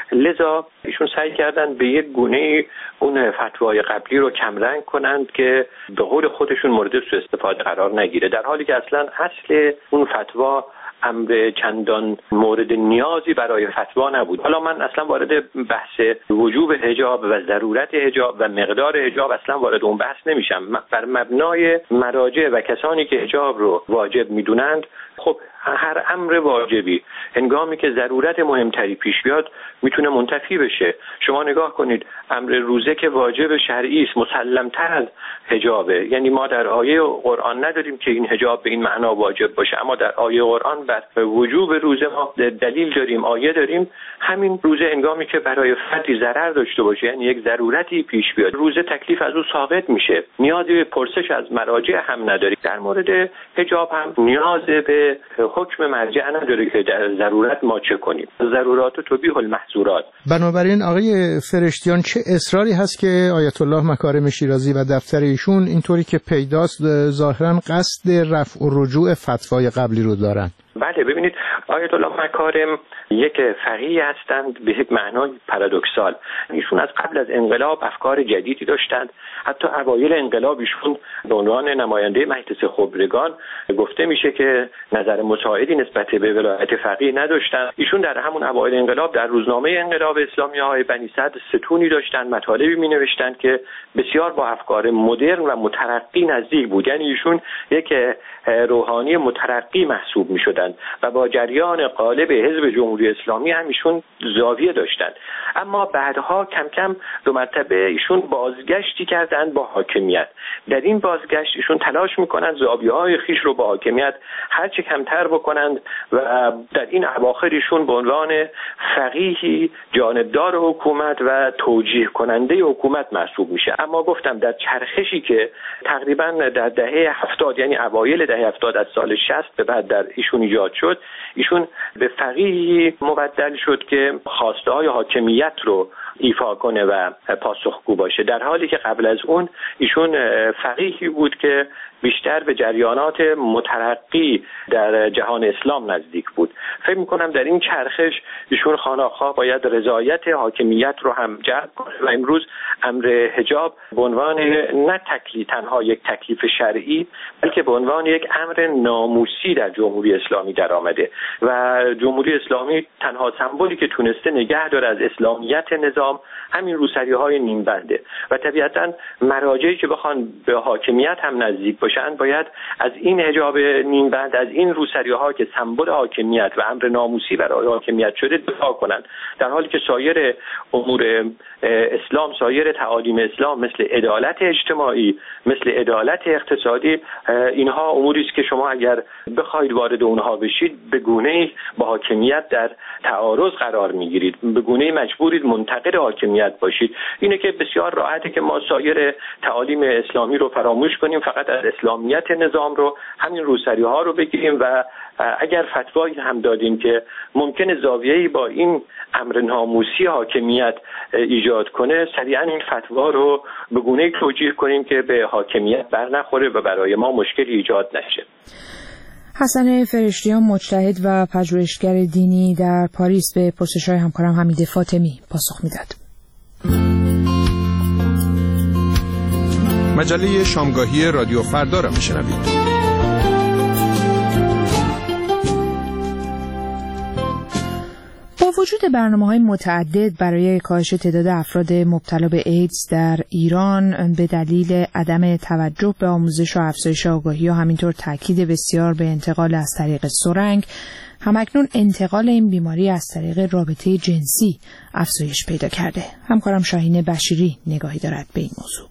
لذا ایشون سعی کردند به یک گونه اون فتوای قبلی رو کمرنگ کنند که به قول خودشون مورد سوء استفاده قرار نگیره، در حالی که اصلا اصل اون فتوا امر چندان مورد نیازی برای فتوا نبود. حالا من اصلا وارد بحث وجوب حجاب و ضرورت حجاب و مقدار حجاب اصلا وارد اون بحث نمیشم. بر مبنای مراجع و کسانی که حجاب رو واجب میدونند، خب هر امر واجبی هنگامی که ضرورت مهمتری پیش بیاد میتونه منتفی بشه. شما نگاه کنید، امر روزه که واجب شرعی است، مسلم‌تر از حجابه. یعنی ما در آیه قرآن نداریم که این حجاب به این معنا واجب باشه، اما در آیه قرآن بر وجوب روزه ما دلیل داریم، آیه داریم. همین روزه هنگامی که برای فردی ضرر داشته باشه، یعنی یک ضرورتی پیش بیاد، روزه تکلیف از او ساقط میشه، نیازی به پرسش از مراجع هم نداری. در مورد حجاب هم نیاز به حکم مرجع نداره که در ضرورت ما چه کنیم. ضرورات تبیح المحظورات. بنابراین آقای فرشتیان، چه اصراری هست که آیت الله مکارم شیرازی و دفتر ایشون اینطوری که پیداست ظاهرا قصد رفع و رجوع فتوای قبلی رو دارن؟ بله، ببینید آیت الله مکارم یک فقیه هستند به یک معنای پارادوکسال. ایشون از قبل از انقلاب افکار جدیدی داشتند. حتی اوایل انقلاب ایشون به عنوان نماینده مجلس خبرگان گفته میشه که نظر مساعدی نسبت به ولایت فقیه نداشتند. ایشون در همون اوایل انقلاب در روزنامه انقلاب اسلامی های بنی صدر ستونی داشتند، مطالبی می نوشتند که بسیار با افکار مدرن و مترقی نزدیک بود. یعنی ایشون یک روحانی مترقی محسوب می شدند و با جریان غالب حزب جمهوری اسلامی هم ایشون زاویه داشتند. اما بعدها کم کم دو مرتبه ایشون بازگشتی کردند با حاکمیت. در این بازگشت ایشون تلاش میکنند زاویه‌های خیش رو با حاکمیت هرچه کمتر بکنند و در این اواخر ایشون به عنوان فقیهی جانبدار حکومت و توجیه کننده حکومت محسوب میشه. اما گفتم در چرخشی که تقریبا در دهه هفتاد، یعنی اوایل دهه هفتاد از سال شصت به بعد در ایشون ایجاد شد، ایشون به فقیهی مبدل شد که خواسته های حاکمیت رو ایفا کنه و پاسخگو باشه، در حالی که قبل از اون ایشون فقیهی بود که بیشتر به جریانات مترقی در جهان اسلام نزدیک بود. فکر میکنم در این چرخش ایشون خانه‌خواه باید رضایت حاکمیت رو هم جلب کنه و امروز امر حجاب به عنوان نه تکلیف تنها یک تکلیف شرعی، بلکه به عنوان یک امر ناموسی در جمهوری اسلامی در آمده و جمهوری اسلامی تنها سمبولی که تونسته نگه داره از اسلامیت نظام همین روسری‌های نیم بنده و طبیعتاً مراجعی که بخوان به حاکمیت هم نزدیک باشن باید از این حجاب نیم بند، از این روسری‌ها که سمبل حاکمیت و امر ناموسی برای حاکمیت شده دفاع کنند، در حالی که سایر امور اسلام، سایر تعالیم اسلام مثل عدالت اجتماعی، مثل عدالت اقتصادی، اینها اموری است که شما اگر بخواید وارد اونها بشید به گونه‌ای با حاکمیت در تعارض قرار میگیرید، به گونه‌ای مجبورید منتقد حاکمیت باشید. اینه که بسیار راحته که ما سایر تعالیم اسلامی رو فراموش کنیم، فقط از اسلامیت نظام رو، همین روسری‌ها رو بگیریم و اگر فتوایی هم دادیم که ممکنه زاویه‌ای با این امر ناموسی حاکمیت ایجاد کنه، سریعا این فتوا رو به گونه‌ای توجیه کنیم که به حاکمیت بر نخوره و برای ما مشکلی ایجاد نشه. حسن فرشتیان، مجتهد و پژوهشگر دینی در پاریس، به پرسش‌های همکارم حمید فاطمی پاسخ می‌داد. مجله شامگاهی رادیو فردا را میشنوید. با وجود برنامه‌های متعدد برای کاهش تعداد افراد مبتلا به ایدز در ایران به دلیل عدم توجه به آموزش و افزایش آگاهی و همینطور تاکید بسیار به انتقال از طریق سرنگ، همکنون انتقال این بیماری از طریق رابطه جنسی افزایش پیدا کرده. همکارم شاهین بشیری نگاهی دارد به این موضوع.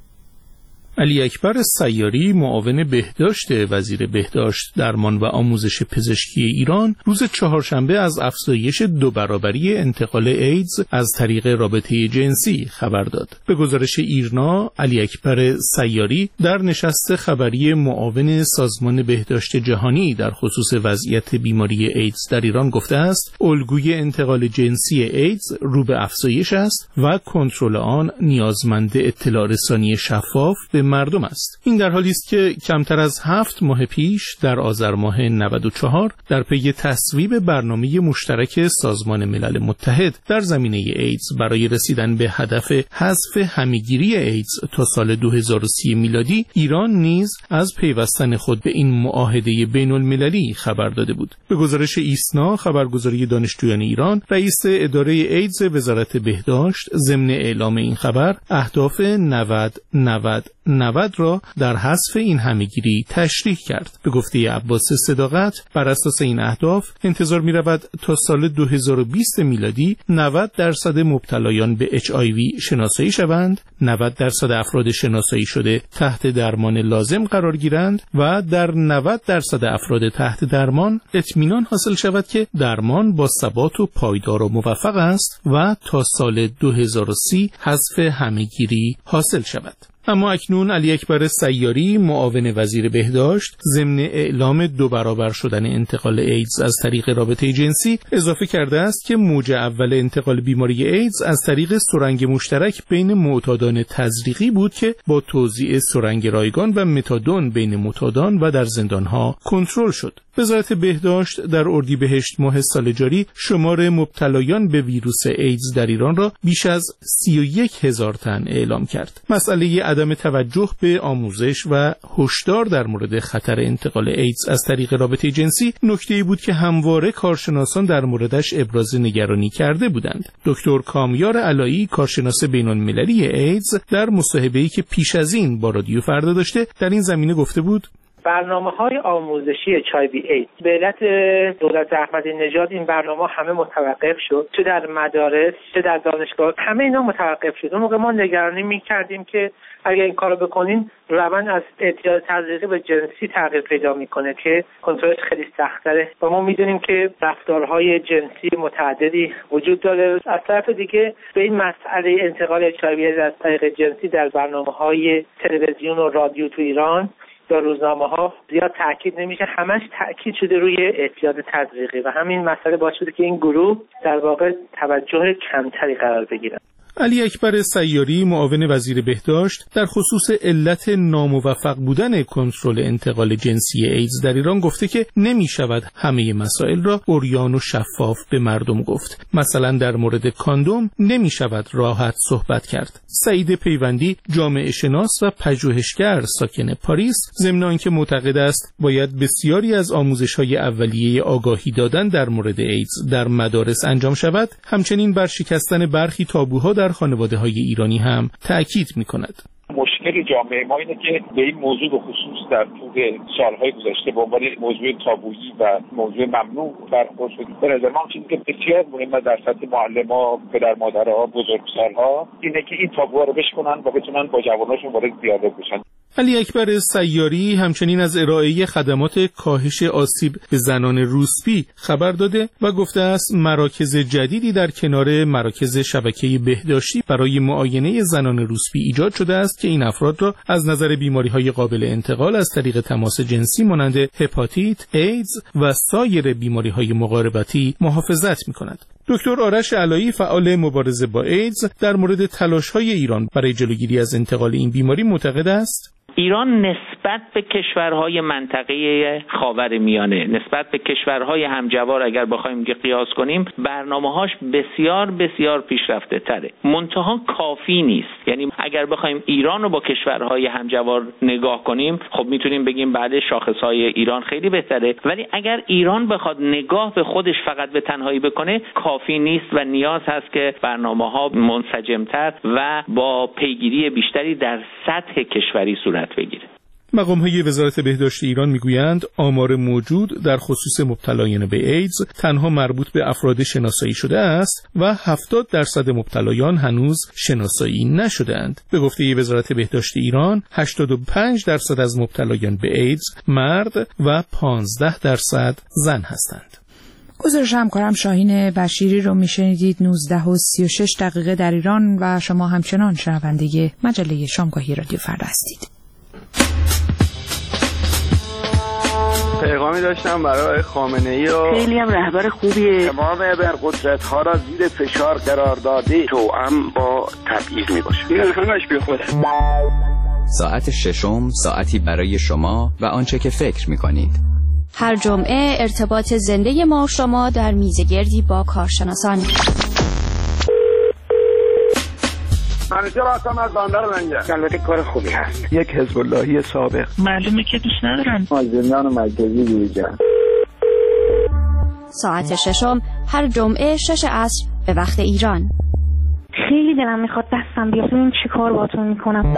علی اکبر سیاری، معاون بهداشت وزیر بهداشت، درمان و آموزش پزشکی ایران، روز چهارشنبه از افزایش دو برابری انتقال ایدز از طریق رابطه جنسی خبر داد. به گزارش ایرنا، علی اکبر سیاری در نشست خبری معاون سازمان بهداشت جهانی در خصوص وضعیت بیماری ایدز در ایران گفته است: الگوی انتقال جنسی ایدز رو به افزایش است و کنترل آن نیازمند اطلاع رسانی شفاف به مردم است. این در حالی است که کمتر از هفت ماه پیش در آذر ماه نود و چهار در پی تصویب برنامه مشترک سازمان ملل متحد در زمینه ایدز برای رسیدن به هدف حذف همه‌گیری ایدز تا سال دو هزار و سی میلادی، ایران نیز از پیوستن خود به این معاهده بین المللی خبر داده بود. به گزارش ایسنا، خبرگزاری دانشجویان ایران، رئیس اداره ایدز وزارت بهداشت ضمن اعلام این خبر اهداف نود نود نود را در حذف این همه‌گیری تشریح کرد. به گفته عباس صداقت، بر اساس این اهداف انتظار می رود تا سال دو هزار و بیست میلادی نود درصد مبتلایان به اچ آی وی شناسایی شوند، نود درصد افراد شناسایی شده تحت درمان لازم قرار گیرند و در نود درصد افراد تحت درمان اطمینان حاصل شود که درمان با ثبات و پایدار و موفق است و تا سال دو هزار و سی حذف همه‌گیری حاصل شود. اما اکنون علی اکبر سیاری، معاون وزیر بهداشت، ضمن اعلام دو برابر شدن انتقال ایدز از طریق رابطه جنسی اضافه کرده است که موج اول انتقال بیماری ایدز از طریق سرنگ مشترک بین معتادان تزریقی بود که با توزیع سرنگ رایگان و متادون بین معتادان و در زندانها کنترل شد. وزارت بهداشت در اردیبهشت ماه سال جاری شمار مبتلایان به ویروس ایدز در ایران را بیش از سی و یک هزار تن اعلام کرد. مسئله عدم توجه به آموزش و هشدار در مورد خطر انتقال ایدز از طریق رابطه جنسی نکته‌ای بود که همواره کارشناسان در موردش ابراز نگرانی کرده بودند. دکتر کامیار علایی، کارشناس بین‌المللی ایدز، در مصاحبه‌ای که پیش از این با رادیو فردا داشته در این زمینه گفته بود: برنامه‌های آموزشی اچ آی وی ایدز به علت دولت احمدی نژاد این برنامه همه متوقف شد، چه در مدارس چه در دانشگاه، همه اینا متوقف شد. اون موقع ما نگرانی می‌کردیم که اگر این کارو بکنین روند از اعتیاد تزریقی به جنسی تغییر پیدا میکنه که کنترلش خیلی سخت‌تره و ما میدونیم که رفتارهای جنسی متعددی وجود داره. از طرف دیگه به این مسئله انتقال اچ آی وی از طریق جنسی در برنامه‌های تلویزیون و رادیو تو ایران یا روزنامه‌ها زیاد تاکید نمیشه، همش تاکید شده روی اعتیاد تزریقی و همین مسئله باعث شده که این گروه در واقع توجه کمتری قرار بگیرن. علی اکبر سیاری، معاون وزیر بهداشت، در خصوص علت ناموفق بودن کنترل انتقال جنسی ایدز در ایران گفته که نمی شود همه مسائل را عریان و شفاف به مردم گفت. مثلا در مورد کاندوم نمی شود راحت صحبت کرد. سعید پیوندی، جامعه شناس و پژوهشگر ساکن پاریس، ضمن آنکه معتقد است باید بسیاری از آموزش‌های اولیه آگاهی دادن در مورد ایدز در مدارس انجام شود، همچنین بر شکستن برخی تابوها در خانواده‌های ایرانی هم تأکید می‌کند. مشکل جامعه ما اینه که به این موضوع به خصوص در طول سالهای گذشته به عنوان موضوع تابویی و موضوع ممنوع برخورد شده. به نظر من چیزی که بسیار مهمه در سطح معلم‌ها، پدر مادرها، بزرگسال‌ها اینه که این تابوها رو بشکنن و بتونن با جواناشون وارد دیالوگ بشن. علی اکبر سیاری همچنین از ارائه خدمات کاهش آسیب به زنان روسپی خبر داده و گفته است مراکز جدیدی در کنار مراکز شبکه بهداشتی برای معاینه زنان روسپی ایجاد شده است که این افراد را از نظر بیماری‌های قابل انتقال از طریق تماس جنسی مانند هپاتیت، ایدز و سایر بیماری‌های مقاربتی محافظت می‌کند. دکتر آرش علایی فعال مبارزه با ایدز در مورد تلاش‌های ایران برای جلوگیری از انتقال این بیماری معتقد است ایران نسبت به کشورهای منطقه خاورمیانه، نسبت به کشورهای همجوار اگر بخوایم که قیاس کنیم، برنامه‌هاش بسیار بسیار پیشرفته تره. منتها کافی نیست. یعنی اگر بخوایم ایران رو با کشورهای همجوار نگاه کنیم، خب میتونیم بگیم بعد شاخصهای ایران خیلی بهتره، ولی اگر ایران بخواد نگاه به خودش فقط به تنهایی بکنه کافی نیست و نیاز هست که برنامه‌ها منسجم‌تر و با پیگیری بیشتری در سطح کشوری صورت بگیره. مقام‌های وزارت بهداشت ایران میگویند آمار موجود در خصوص مبتلایان به ایدز تنها مربوط به افراد شناسایی شده است و هفتاد درصد مبتلایان هنوز شناسایی نشده‌اند. به گفته وزارت بهداشت ایران هشتاد و پنج درصد از مبتلایان به ایدز مرد و پانزده درصد زن هستند. گزارش همکارم شاهین بشیری رو میشنیدید. نوزده و سی و شش دقیقه در ایران و شما همچنان شنونده مجله شامگاهی رادیو فردا هستید. پیغامی داشتم برای خامنه‌ای و خیلی هم رهبر خوبیه. امام ابرقدرت ها را زیر فشار قرار داده توأم با تبعیض میباشه. این همش بی خوده. ساعت ششم ساعتی برای شما و آنچه که فکر میکنید. هر جمعه ارتباط زنده ما و شما در میزگردی با کارشناسان. همیشه راستم از بندر لنگه. البته کار خوبی هست. یک حزب اللهی سابق. معلومه که دوست ندارن. مازندران مرکزی دیجا. ساعت ششم هر جمعه شش عصر به وقت ایران. خیلی دلم میخواد دستم بیاد ببینم چی کار باهاتون میکنم.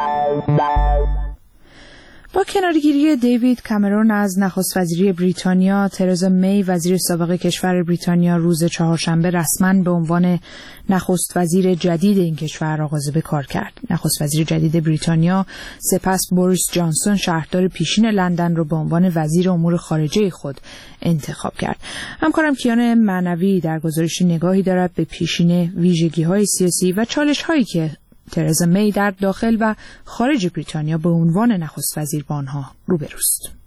با کنارگیری دیوید کامرون از نخست وزیری بریتانیا، ترزا می وزیر سابق کشور بریتانیا روز چهارشنبه رسما به عنوان نخست وزیر جدید این کشور آغاز به کار کرد. نخست وزیر جدید بریتانیا سپس بوریس جانسون شهردار پیشین لندن رو به عنوان وزیر امور خارجه خود انتخاب کرد. همکارم کیان معنوی در گزارشی نگاهی دارد به پیشین ویژگی‌های سیاسی و چالش‌هایی که ترزا می در داخل و خارج بریتانیا به عنوان نخست وزیر با آنها روبروست.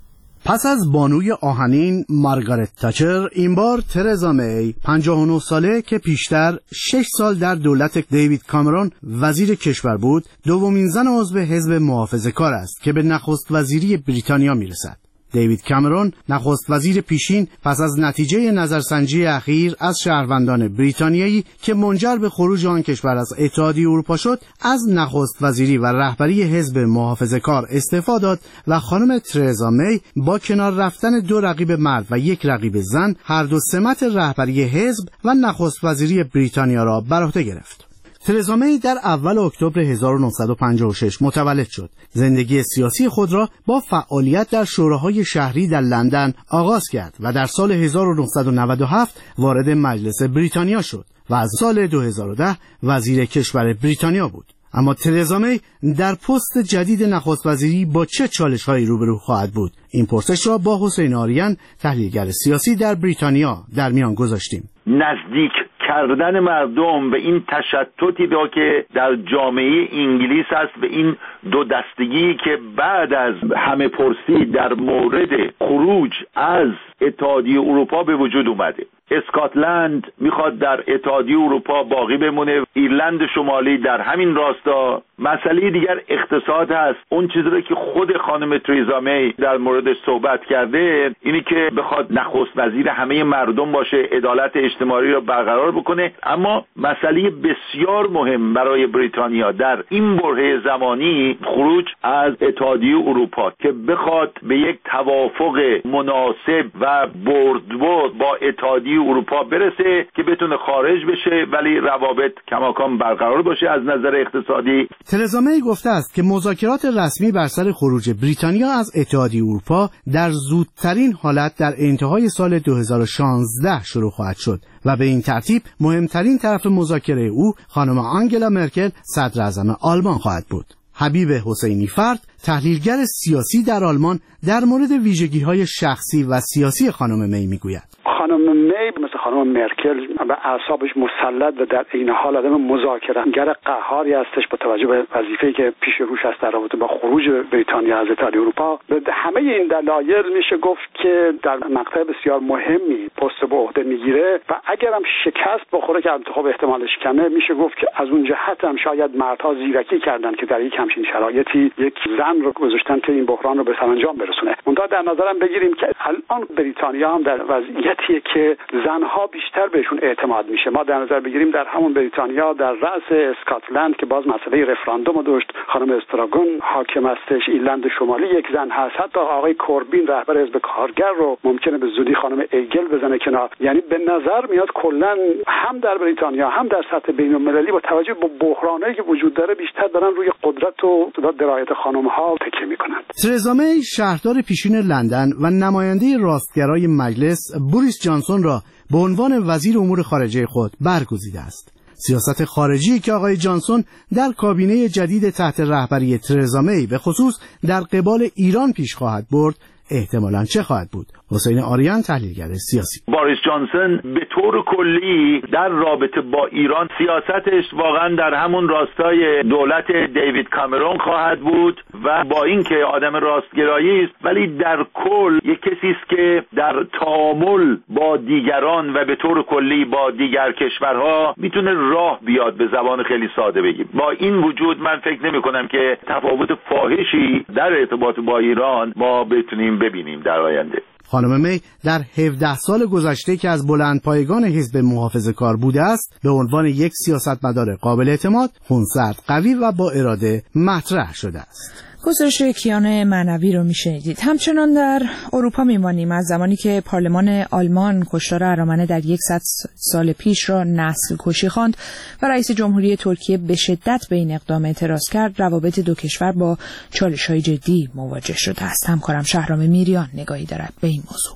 پس از بانوی آهنین مارگارت تاچر، این بار ترزا می پنجاه و نه ساله که پیشتر شش سال در دولت دیوید کامرون وزیر کشور بود، دومین زن عضو حزب محافظه‌کار است که به نخست وزیری بریتانیا میرسد. دیوید کامرون نخست وزیر پیشین پس از نتیجه نظرسنجی اخیر از شهروندان بریتانیایی که منجر به خروج آن کشور از اتحادیه اروپا شد از نخست وزیری و رهبری حزب محافظه‌کار استعفا داد و خانم ترزا می با کنار رفتن دو رقیب مرد و یک رقیب زن هر دو سمت رهبری حزب و نخست وزیری بریتانیا را بر عهده گرفت. ترزا می در اول اکتبر هزار و نهصد و پنجاه و شش متولد شد. زندگی سیاسی خود را با فعالیت در شوراهای شهری در لندن آغاز کرد و در سال هزار و نهصد و نود و هفت وارد مجلس بریتانیا شد و از سال دو هزار و ده وزیر کشور بریتانیا بود. اما ترزا می در پست جدید نخست وزیری با چه چالش‌هایی روبرو خواهد بود؟ این پرسش را با حسین آریان تحلیلگر سیاسی در بریتانیا در میان گذاشتیم. نزدیک کردن مردم به این تشتتی را که در جامعه انگلیس است، به این دو دستگی که بعد از همه پرسی در مورد خروج از اتحادیه اروپا به وجود اومده. اسکاتلند میخواد در اتحادیه اروپا باقی بمونه، ایرلند شمالی در همین راستا. مسئله دیگر اقتصاد هست. اون چیزی رو که خود خانم ترزا می در موردش صحبت کرده اینی که بخواد نخست وزیر همه مردم باشه، عدالت اجتماعی رو برقرار بکنه. اما مسئله بسیار مهم برای بریتانیا در این برهه زمانی خروج از اتحادیه اروپا که بخواد به یک توافق مناسب و بردبرد با اتحادیه اروپا برسه که بتونه خارج بشه ولی روابط کماکان برقرار باشه از نظر اقتصادی. ترزا می گفته است که مذاکرات رسمی بر سر خروج بریتانیا از اتحادیه اروپا در زودترین حالت در انتهای سال دو هزار و شانزده شروع خواهد شد و به این ترتیب مهمترین طرف مذاکره او خانم آنگلا مرکل صدراعظم آلمان خواهد بود. حبیب حسینی فرد، تحلیلگر سیاسی در آلمان، در مورد ویژگی‌های شخصی و سیاسی خانم می میگوید. خانم می مثل خانم مرکل به اعصابش مسلط و در عین حال آدم مذاکره‌گر قهاری هستش با توجه به وظیفه‌ای که پیش روش هست در رابطه با خروج بریتانیا از اتحادیه اروپا. به همه این دلایل میشه گفت که در مقطع بسیار مهمی پست به عهده میگیره و اگرم شکست بخوره که انتخاب احتمالش کمه، میشه گفت که از اون جهت هم شاید مردها زیرکی کردن که در یک همچین شرایطی یک زن رو گذاشتن که این بحران رو به سرانجام برسونه. منتها در نظرم بگیریم که الان بریتانیا هم در وضعیتیه که زنها بیشتر بهشون اعتماد میشه. ما در نظر بگیریم در همون بریتانیا در رأس اسکاتلند که باز مسئله رفراندوم داشت، خانم استراگون حاکم هستش، ایرلند شمالی یک زن هست، حتی آقای کوربین رهبر حزب کارگر رو ممکنه به زودی خانم ایگل بزنه کنار. یعنی به نظر میاد کلا هم در بریتانیا هم در سطح بین‌المللی با توجه به بحرانایی که وجود داره بیشتر دارن روی قدرت و درایت خانم‌ها تکیه میکنن. ترزا می شهردار پیشین لندن و نماینده راستگرای مجلس بوریس جانسون را به عنوان وزیر امور خارجه خود برگزیده است. سیاست خارجی که آقای جانسون در کابینه جدید تحت رهبری ترزا می به خصوص در قبال ایران پیش خواهد برد احتمالاً چه خواهد بود؟ حسین آریان، تحلیلگر سیاسی. باریس جانسون به طور کلی در رابطه با ایران سیاستش واقعا در همون راستای دولت دیوید کامرون خواهد بود و با اینکه آدم راستگرایی است ولی در کل یک کسی است که در تعامل با دیگران و به طور کلی با دیگر کشورها میتونه راه بیاد. به زبان خیلی ساده بگیم با این وجود من فکر نمی کنم که تفاوت فاحشی در ارتباط با ایران ما بتونیم ببینیم در آینده. خانم می در هفده سال گذشته که از بلندپایگان حزب محافظه‌کار بوده است به عنوان یک سیاستمدار قابل اعتماد، خونسرد، قوی و با اراده مطرح شده است. گزارش کیان معنوی رو میشنیدید. همچنان در اروپا میمانیم. از زمانی که پارلمان آلمان کشتار ارامنه در صد سال پیش را نسل کشی خواند و رئیس جمهوری ترکیه به شدت به این اقدام اعتراض کرد، روابط دو کشور با چالش‌های جدی مواجه شده است. همکارم شهرام میریان نگاهی دارد به این موضوع.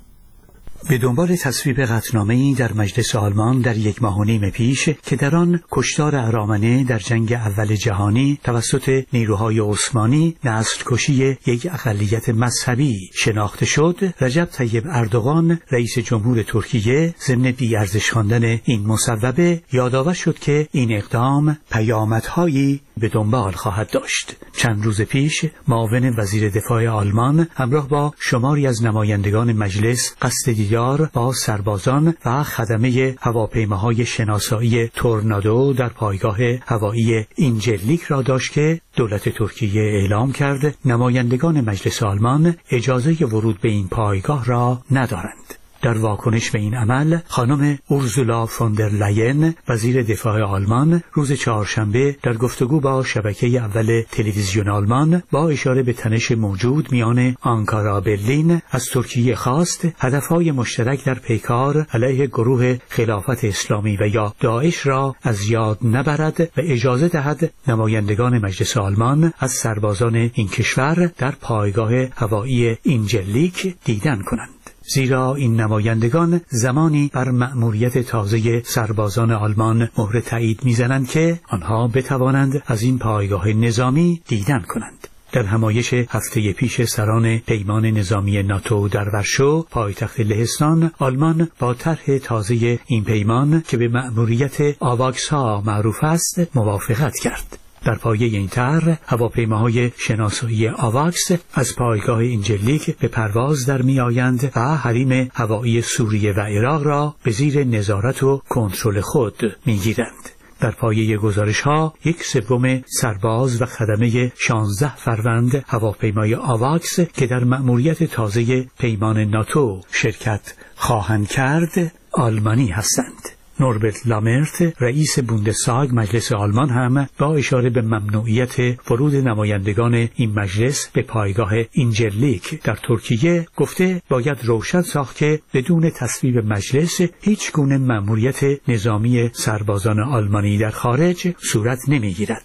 به دنبال تصویب قطعنامه‌ای در مجلس آلمان در یک ماه و نیم پیش که در آن کشتار ارامنه در جنگ اول جهانی توسط نیروهای عثمانی نسل کشی یک اقلیت مذهبی شناخته شد، رجب طیب اردوغان رئیس جمهور ترکیه ضمن بی‌ارزش خواندن این مصوبه یادآور شد که این اقدام پیامدهایی به دنبال خواهد داشت. چند روز پیش معاون وزیر دفاع آلمان همراه با شماری از نمایندگان مجلس قصد دیدار با سربازان و خدمه هواپیماهای شناسایی تورنادو در پایگاه هوایی اینجلیک را داشت که دولت ترکیه اعلام کرد نمایندگان مجلس آلمان اجازه ورود به این پایگاه را ندارند. در واکنش به این عمل خانم اورزولا فوندر لاین وزیر دفاع آلمان روز چهارشنبه در گفتگو با شبکه اول تلویزیون آلمان با اشاره به تنش موجود میان آنکارا و برلین از ترکیه خواست هدفهای مشترک در پیکار علیه گروه خلافت اسلامی و یا داعش را از یاد نبرد و اجازه دهد نمایندگان مجلس آلمان از سربازان این کشور در پایگاه هوایی اینجلیک دیدن کنند. زیرا این نمایندگان زمانی بر مأموریت تازه سربازان آلمان مهر تایید میزنند که آنها بتوانند از این پایگاه نظامی دیدن کنند. در همایش هفته پیش سران پیمان نظامی ناتو در ورشو پایتخت لهستان، آلمان با طرح تازه این پیمان که به مأموریت آواکس ها معروف است موافقت کرد. در پایه این طرح هواپیماهای شناسایی آواکس از پایگاه اینجلیک به پرواز در می آیند و حریم هوایی سوریه و عراق را به زیر نظارت و کنترل خود می گیرند. در پایه گزارش ها یک سوم سرباز و خدمه شانزده فروند هواپیمای آواکس که در مأموریت تازه پیمان ناتو شرکت خواهند کرد آلمانی هستند. نوربرت لامرت رئیس بوندستاگ مجلس آلمان هم با اشاره به ممنوعیت ورود نمایندگان این مجلس به پایگاه اینجلیک در ترکیه گفته باید روشن ساخت که بدون تصویب مجلس هیچ گونه مأموریت نظامی سربازان آلمانی در خارج صورت نمیگیرد.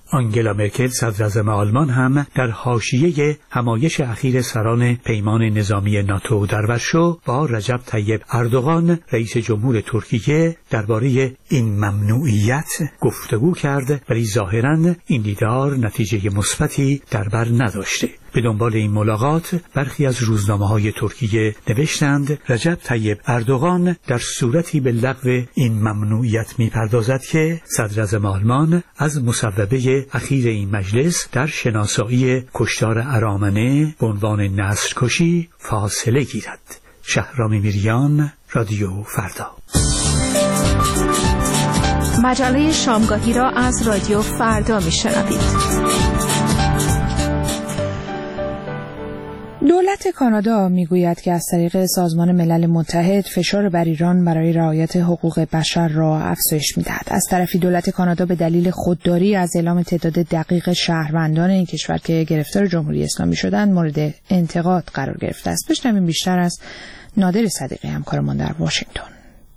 آنگلا مرکل صدراعظم آلمان هم در حاشیه همایش اخیر سران پیمان نظامی ناتو در ورشو با رجب طیب اردوغان رئیس جمهور ترکیه درباره این ممنوعیت گفتگو کرد، ولی ظاهراً این دیدار نتیجه مثبتی در بر نداشته. به دنبال این ملاقات برخی از روزنامه‌های ترکیه نوشتند رجب طیب اردوغان در صورتی به لغو این ممنوعیت می‌پردازد که صدراعظم آلمان از مصوبه اخیر این مجلس در شناسایی کشتار ارامنه به عنوان نسل‌کشی فاصله گیرد. شهرام میریان، رادیو فردا. مجله شامگاهی را از رادیو فردا میشنوید. دولت کانادا میگوید که از طریق سازمان ملل متحد فشار بر ایران برای رعایت حقوق بشر را افزایش می‌دهد. از طرفی دولت کانادا به دلیل خودداری از اعلام تعداد دقیق شهروندان این کشور که گرفتار جمهوری اسلامی شدند مورد انتقاد قرار گرفته است. بشنویم بیشتر از نادر صدیقی همکارمان در واشنگتن.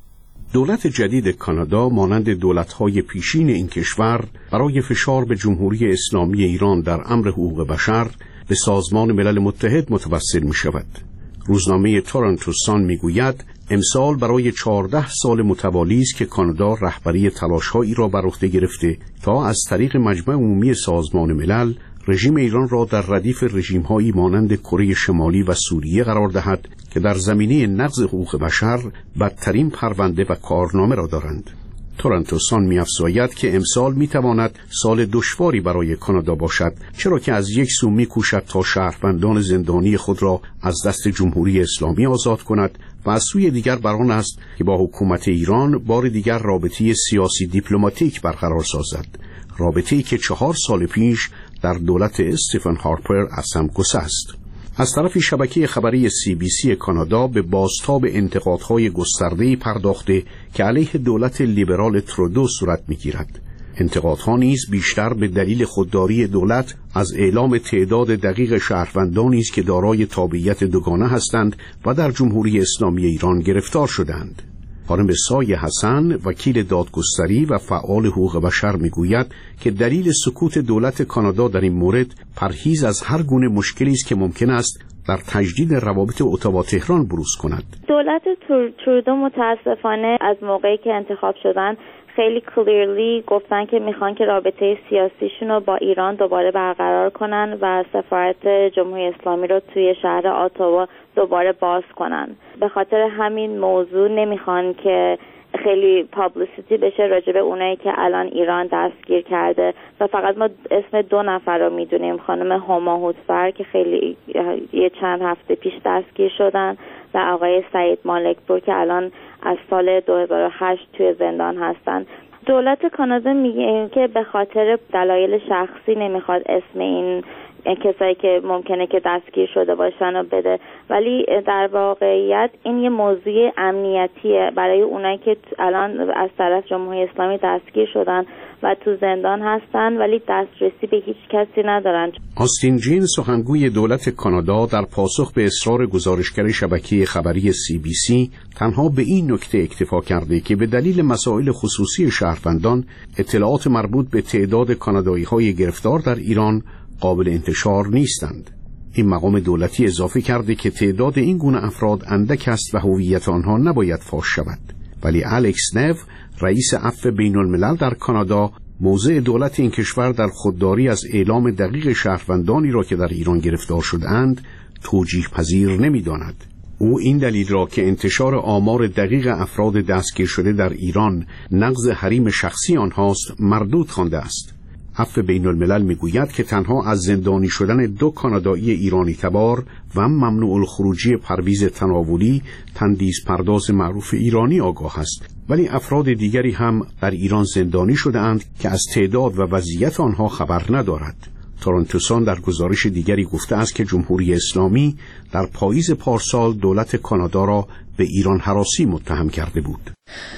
دولت جدید کانادا مانند دولت‌های پیشین این کشور برای فشار به جمهوری اسلامی ایران در امر حقوق بشر به سازمان ملل متحد متوسل می شود. روزنامه تورنتو سان می گوید امسال برای چهارده سال متوالی است که کانادا رهبری تلاش‌هایی را بر عهده گرفته تا از طریق مجمع عمومی سازمان ملل رژیم ایران را در ردیف رژیم‌هایی مانند کره شمالی و سوریه قرار دهد که در زمینه نقض حقوق بشر بدترین پرونده و کارنامه را دارند. تورنتو سان می‌افزاید که امسال می‌تواند سال دشواری برای کانادا باشد، چرا که از یک سو می‌کوشد تا شهروندان زندانی خود را از دست جمهوری اسلامی آزاد کند و از سوی دیگر بر آن است که با حکومت ایران بار دیگر رابطه سیاسی دیپلماتیک برقرار سازد، رابطه‌ای که چهار سال پیش در دولت استیفن هارپر از هم گسست است. از طرفی شبکه خبری سی بی سی کانادا به بازتاب انتقادهای گسترده‌ای پرداخته که علیه دولت لیبرال ترودو صورت می‌گیرد. انتقادها نیز بیشتر به دلیل خودداری دولت از اعلام تعداد دقیق شهروندانی است که دارای تابعیت دوگانه هستند و در جمهوری اسلامی ایران گرفتار شدند. خانم سایه حسن، وکیل دادگستری و فعال حقوق بشر میگوید که دلیل سکوت دولت کانادا در این مورد پرهیز از هر گونه مشکلی است که ممکن است در تجدید روابط اتاوا تهران بروز کند. دولت ترودو متاسفانه از موقعی که انتخاب شدن خیلی کلیرلی گفتن که میخوان که رابطه سیاسیشون رو با ایران دوباره برقرار کنن و سفارت جمهوری اسلامی رو توی شهر اتاوا دوباره باز کنن. به خاطر همین موضوع نمیخوان که خیلی پابلیسیتی بشه راجع به اونایی که الان ایران دستگیر کرده و فقط ما اسم دو نفر رو میدونیم، خانم هما هوتفر که خیلی یه چند هفته پیش دستگیر شدن و آقای سعید مالکپور که الان از سال دو هزار و هشت توی زندان هستن. دولت کانادا میگه که به خاطر دلایل شخصی نمیخواد اسم این کسایی که ممکنه که دستگیر شده باشن رو بده، ولی در واقعیت این یه موضوع امنیتیه برای اونایی که الان از طرف جمهوری اسلامی دستگیر شدن و تو زندان هستن ولی دسترسی به هیچ کسی ندارن. آستین جین، سخنگوی دولت کانادا، در پاسخ به اصرار گزارشگر شبکه خبری سی بی سی تنها به این نکته اکتفا کرده که به دلیل مسائل خصوصی شهروندان اطلاعات مربوط به تعداد کانادایی‌های گرفتار در ایران قابل انتشار نیستند. این مقام دولتی اضافه کرده که تعداد این گونه افراد اندک است و هویت آنها نباید فاش شود. ولی الکس نو، رئیس عفو بین الملل در کانادا، موضع دولت این کشور در خودداری از اعلام دقیق شهروندانی را که در ایران گرفتار شده‌اند توجیه پذیر نمی‌داند. او این دلیل را که انتشار آمار دقیق افراد دستگیر شده در ایران نقض حریم شخصی آنهاست مردود خوانده است. عفو بین الملل میگوید که تنها از زندانی شدن دو کانادایی ایرانی تبار و ممنوع الخروجی پرویز تناولی، تندیس پرداز معروف ایرانی آگاه است، ولی افراد دیگری هم در ایران زندانی شده اند که از تعداد و وضعیت آنها خبر ندارد. تورنتو سان در گزارش دیگری گفته است که جمهوری اسلامی در پاییز پارسال دولت کانادا را به ایران هراسی متهم کرده بود.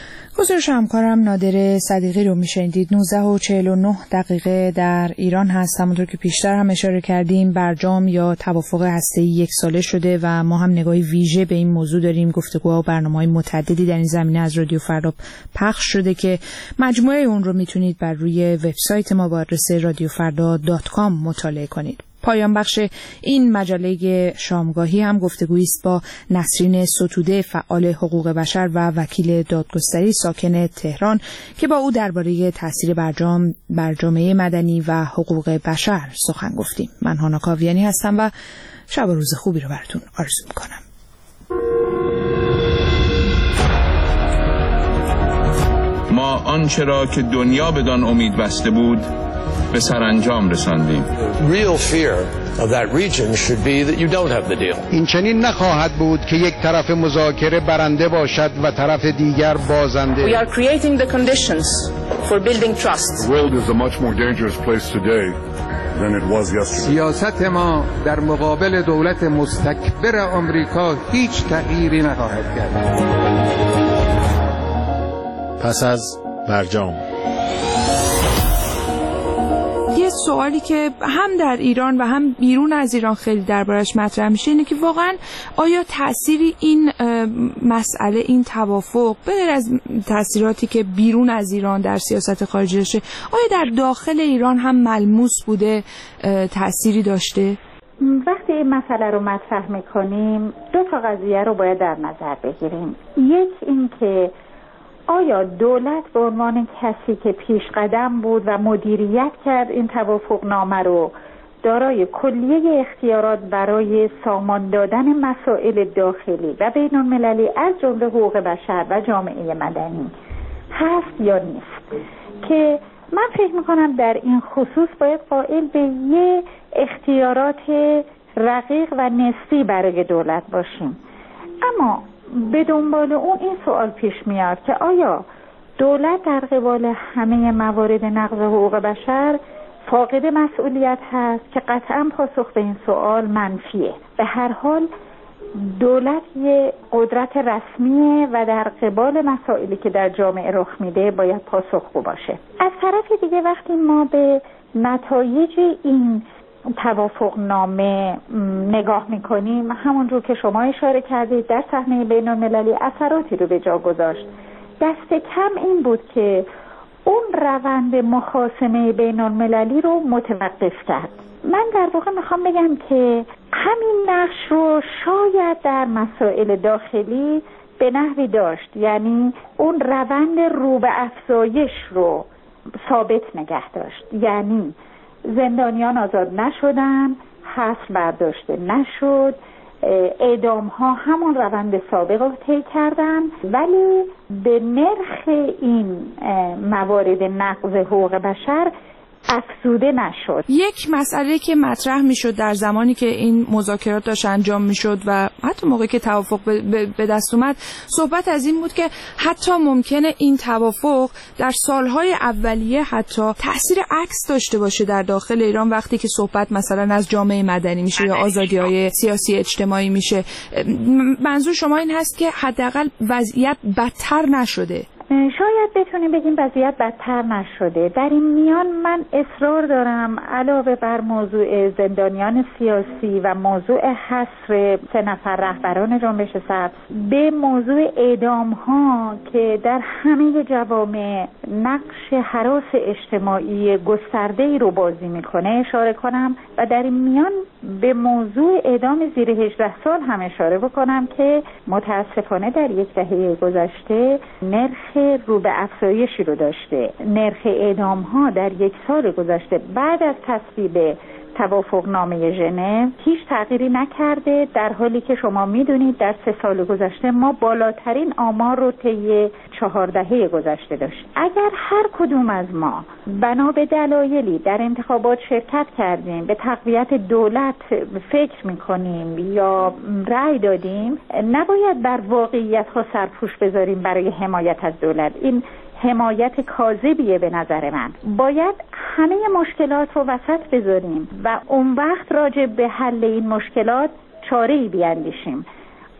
گزارش همکارم نادر صدیقی رو میشنیدید. نوزده و چهل و نه دقیقه در ایران هست. همونطور که پیشتر هم اشاره کردیم برجام یا توافق هسته‌ای یک ساله شده و ما هم نگاهی ویژه به این موضوع داریم. گفتگوها و برنامه‌های متعددی در این زمینه از رادیو فردا پخش شده که مجموعه اون رو میتونید بر روی وبسایت ما با آدرس رادیو فردا دات کام مطالعه کنید. پایان بخش این مجله شامگاهی هم گفتگویی است با نسرین ستوده، فعال حقوق بشر و وکیل دادگستری ساکن تهران که با او درباره تاثیر برجام بر جامعه مدنی و حقوق بشر سخن گفتیم. من هانا کاویانی هستم و شب و روز خوبی رو براتون آرزو میکنم. ما آنچه را که دنیا بدان امید بسته بود به سرانجام رساندیم. Real fear of that region should be that you don't have the deal. این چنین نخواهد بود که یک طرف مذاکره برنده باشد و طرف دیگر بازنده. We are creating the conditions for building trust. The world is a much more dangerous place today than it was yesterday. سیاست ما در مقابل دولت مستکبر آمریکا هیچ تغییری نخواهد کرد. پس از برجام یه سوالی که هم در ایران و هم بیرون از ایران خیلی دربارش مطرح میشه اینه که واقعا آیا تأثیری این مسئله، این توافق، غیر از تأثیراتی که بیرون از ایران در سیاست خارجی داشته، آیا در داخل ایران هم ملموس بوده، تأثیری داشته؟ وقتی این مسئله رو مطرح میکنیم دو تا قضیه رو باید در نظر بگیریم. یک این که آیا دولت به عنوان کسی که پیش قدم بود و مدیریت کرد این توافق نامه رو دارای کلیه اختیارات برای سامان دادن مسائل داخلی و بین المللی از جمله حقوق بشر و جامعه مدنی هست یا نیست، که من فکر میکنم در این خصوص باید قائل به یه اختیارات رقیق و نسبی برای دولت باشیم. اما به دنبال اون این سوال پیش میاد که آیا دولت در قبال همه موارد نقض حقوق بشر فاقد مسئولیت هست؟ که قطعا پاسخ به این سوال منفیه. به هر حال دولت یه قدرت رسمیه و در قبال مسائلی که در جامعه رخ میده باید پاسخگو باشه. از طرف دیگه وقتی ما به نتایج این توافق نامه نگاه میکنیم، همونجور که شما اشاره کردید در صحنه بین المللی اثراتی رو به جا گذاشت. دست کم این بود که اون روند مخاصمه بین المللی رو متوقف کرد. من در واقع میخوام بگم که همین نقش رو شاید در مسائل داخلی به نحوی داشت، یعنی اون روند رو به افزایش رو ثابت نگه داشت. یعنی زندانیان آزاد نشدن، حبس برداشته نشد، اعدام ها همون روند سابق رو طی کردن، ولی به نرخ این موارد نقض حقوق بشر افزوده نشد. یک مسئله که مطرح میشد در زمانی که این مذاکرات داشت انجام میشد و حتی موقعی که توافق به دست اومد، صحبت از این بود که حتی ممکنه این توافق در سالهای اولیه حتی تأثیر عکس داشته باشه در داخل ایران وقتی که صحبت مثلا از جامعه مدنی میشه یا آزادی‌های سیاسی اجتماعی میشه. منظور شما این هست که حداقل وضعیت بدتر نشده؟ شاید بتونیم بگیم وضعیت بدتر نشده. در این میان من اصرار دارم علاوه بر موضوع زندانیان سیاسی و موضوع حصر سه نفر رهبران جنبش سبز به موضوع اعدام ها که در همه جوامع نقش هراس اجتماعی گسترده‌ای رو بازی میکنه اشاره کنم و در این میان به موضوع اعدام زیر هجده سال هم اشاره بکنم که متاسفانه در یک دهه گذشته نرخ رو به افزایشی رو داشته. نرخ اعدام ها در یک سال گذشته بعد از تصویب توافق نامه ژنو هیچ تغییری نکرده، در حالی که شما میدونید در سه سال گذشته ما بالاترین آمار رو طی چهار دهه گذشته داشت. اگر هر کدوم از ما بنا به دلایلی در انتخابات شرکت کردیم، به تقویت دولت فکر میکنیم یا رأی دادیم، نباید بر واقعیت ها سرپوش بذاریم برای حمایت از دولت. این حمایت کاذبیه به نظر من. باید همه مشکلات رو وسط بذاریم و اون وقت راجع به حل این مشکلات چاره‌ای بیاندیشیم.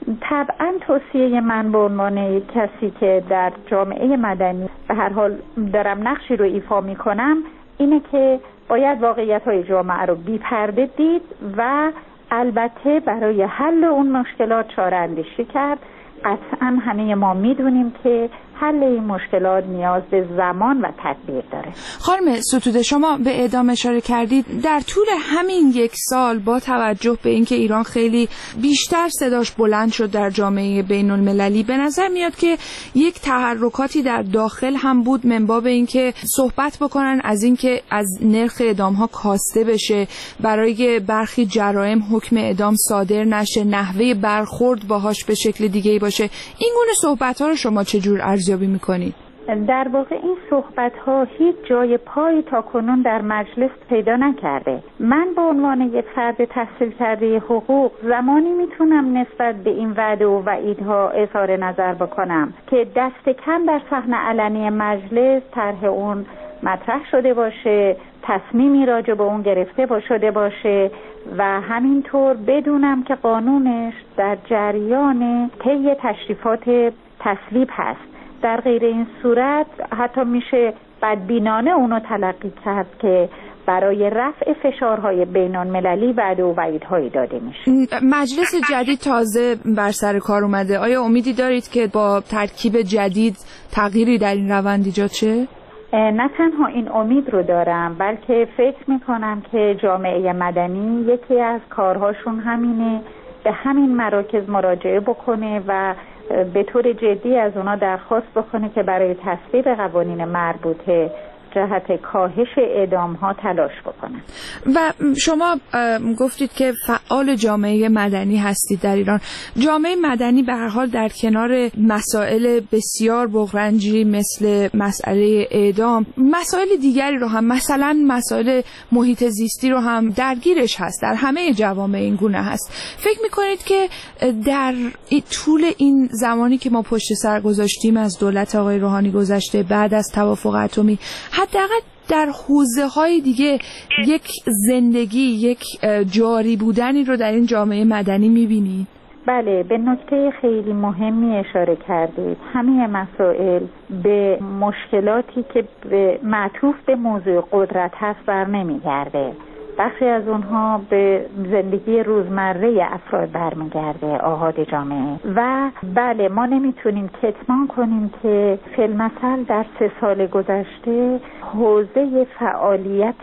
طبعا توصیه من به عنوان کسی که در جامعه مدنی به هر حال دارم نقشی رو ایفا میکنم اینه که باید واقعیت‌های جامعه رو بی پرده دید و البته برای حل اون مشکلات چاره اندیشی کرد. قطعا همه ما میدونیم که حل این مشکلات نیاز به زمان و تدبیر داره. خانم ستوده، شما به اعدام اشاره کردید. در طول همین یک سال با توجه به اینکه ایران خیلی بیشتر صداش بلند شد در جامعه بین المللی، به نظر میاد که یک تحرکاتی در داخل هم بود من باب اینکه صحبت بکنن از اینکه از نرخ اعدام ها کاسته بشه، برای برخی جرایم حکم اعدام صادر نشه، نحوه برخورد باهاش به شکل دیگه‌ای باشه. این گونه صحبت ها رو شما چجور ارزیابی میکنید؟ در واقع این صحبت ها هیچ جای پای تا کنون در مجلس پیدا نکرده. من به عنوان یک فرد تحصیل کرده حقوق زمانی میتونم نسبت به این وعده و وعیدها اظهار نظر بکنم که دست کم در صحنه علنی مجلس طرح اون مطرح شده باشه، تصمیمی راجع به اون گرفته شده باشه و همینطور بدونم که قانونش در جریان طی تشریفات تصویب هست. در غیر این صورت حتی میشه بدبینانه اونو تلقی کرد که برای رفع فشارهای بین المللی وعده و وعیدهایی داده میشه. مجلس جدید تازه بر سر کار اومده. آیا امیدی دارید که با ترکیب جدید تغییری در این روند ایجاد شه؟ نه تنها این امید رو دارم، بلکه فکر میکنم که جامعه مدنی یکی از کارهاشون همینه به همین مراکز مراجعه بکنه و به طور جدی از اونا درخواست بکنه که برای تصویب قوانین مربوطه جهت کاهش اعدام ها تلاش بکنن. و شما گفتید که فعال جامعه مدنی هستید در ایران. جامعه مدنی به هر حال در کنار مسائل بسیار بغرنجی مثل مسئله اعدام، مسائل دیگری رو هم، مثلا مسائل محیط زیستی رو هم درگیرش هست. در همه جوامع این گونه هست. فکر میکنید که در طول این زمانی که ما پشت سر گذاشتیم از دولت آقای روحانی گذشته بعد از توافق اتمی، حداقل در حوزه‌های دیگه یک زندگی، یک جاری بودنی رو در این جامعه مدنی می‌بینید؟ بله، به نکته خیلی مهمی اشاره کردید. همه مسائل به مشکلاتی که به معطوف به موضوع قدرت هست بر نمیگرده. بخشی از اونها به زندگی روزمره افراد برمیگرده، آحاد جامعه. و بله، ما نمیتونیم کتمان کنیم که فی‌المثل در سه سال گذشته حوزه فعالیت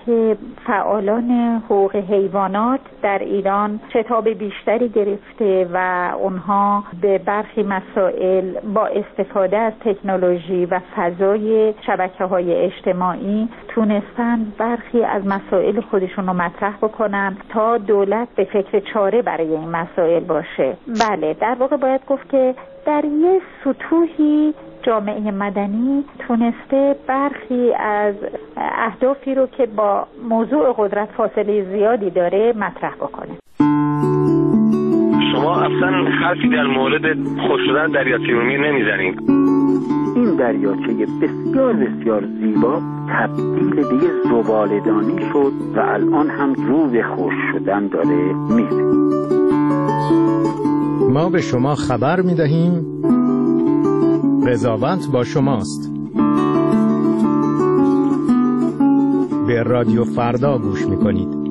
فعالان حقوق حیوانات در ایران شتاب بیشتری گرفته و اونها به برخی مسائل با استفاده از تکنولوژی و فضای شبکه‌های اجتماعی تونستن برخی از مسائل خودشون رو مطرح بکنن تا دولت به فکر چاره برای این مسائل باشه. بله، در واقع باید گفت که در یه سطوحی جامعه مدنی تونسته برخی از اهدافی رو که با موضوع قدرت فاصله زیادی داره مطرح بکنه. شما اصلا حرفی در مورد خشک شدن دریاچه ارومیه نمیزنید. این دریاچه بسیار بسیار زیبا تبدیل به یه زباله‌دانی شد و الان هم رو به خشک شدن داره میره. ما به شما خبر میدهیم قضاوت با شماست. به رادیو فردا گوش میکنید.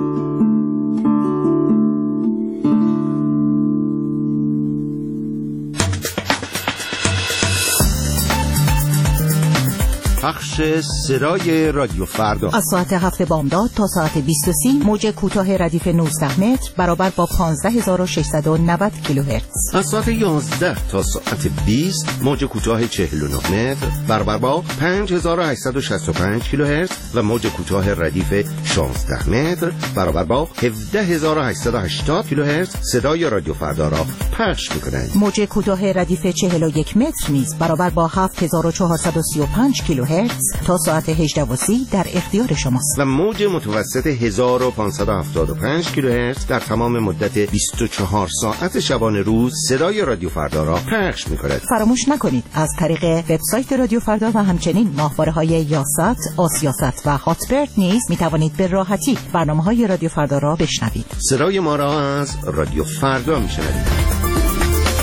پخش سرای رادیو فردا از ساعت هفت بامداد تا ساعت بیست و سی موج کوتاه ردیف نوزده متر برابر با پانزده هزار و ششصد و نود کیلوهرتز. از ساعت یازده تا ساعت بیست موج کوتاه چهل و نه متر برابر با پنج هزار و هشتصد و شصت و پنج کیلوهرتز و موج کوتاه ردیف شانزده متر برابر با هفده هزار و هشتصد و هشتاد کیلوهرتز صدای رادیو فردا را پخش می‌کنند. موج کوتاه ردیف چهل و یک متر نیز برابر با هفت هزار و چهارصد و سی و پنج کیلوهرتز تا ساعت هجده و سی در اختیار شماست. و موج متوسط هزار و پانصد و هفتاد و پنج کیلوهرتز در تمام مدت بیست و چهار ساعت شبانه روز صدای رادیو فردا را پخش می‌کند. فراموش نکنید از طریق وبسایت رادیو فردا و همچنین ماهواره‌های یاست، آسیاست و هاتبرد نیز می‌توانید به راحتی برنامه‌های رادیو فردا را بشنوید. صدای ما را از رادیو فردا می‌شنوید.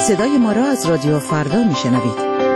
صدای ما را از رادیو فردا میشنوید.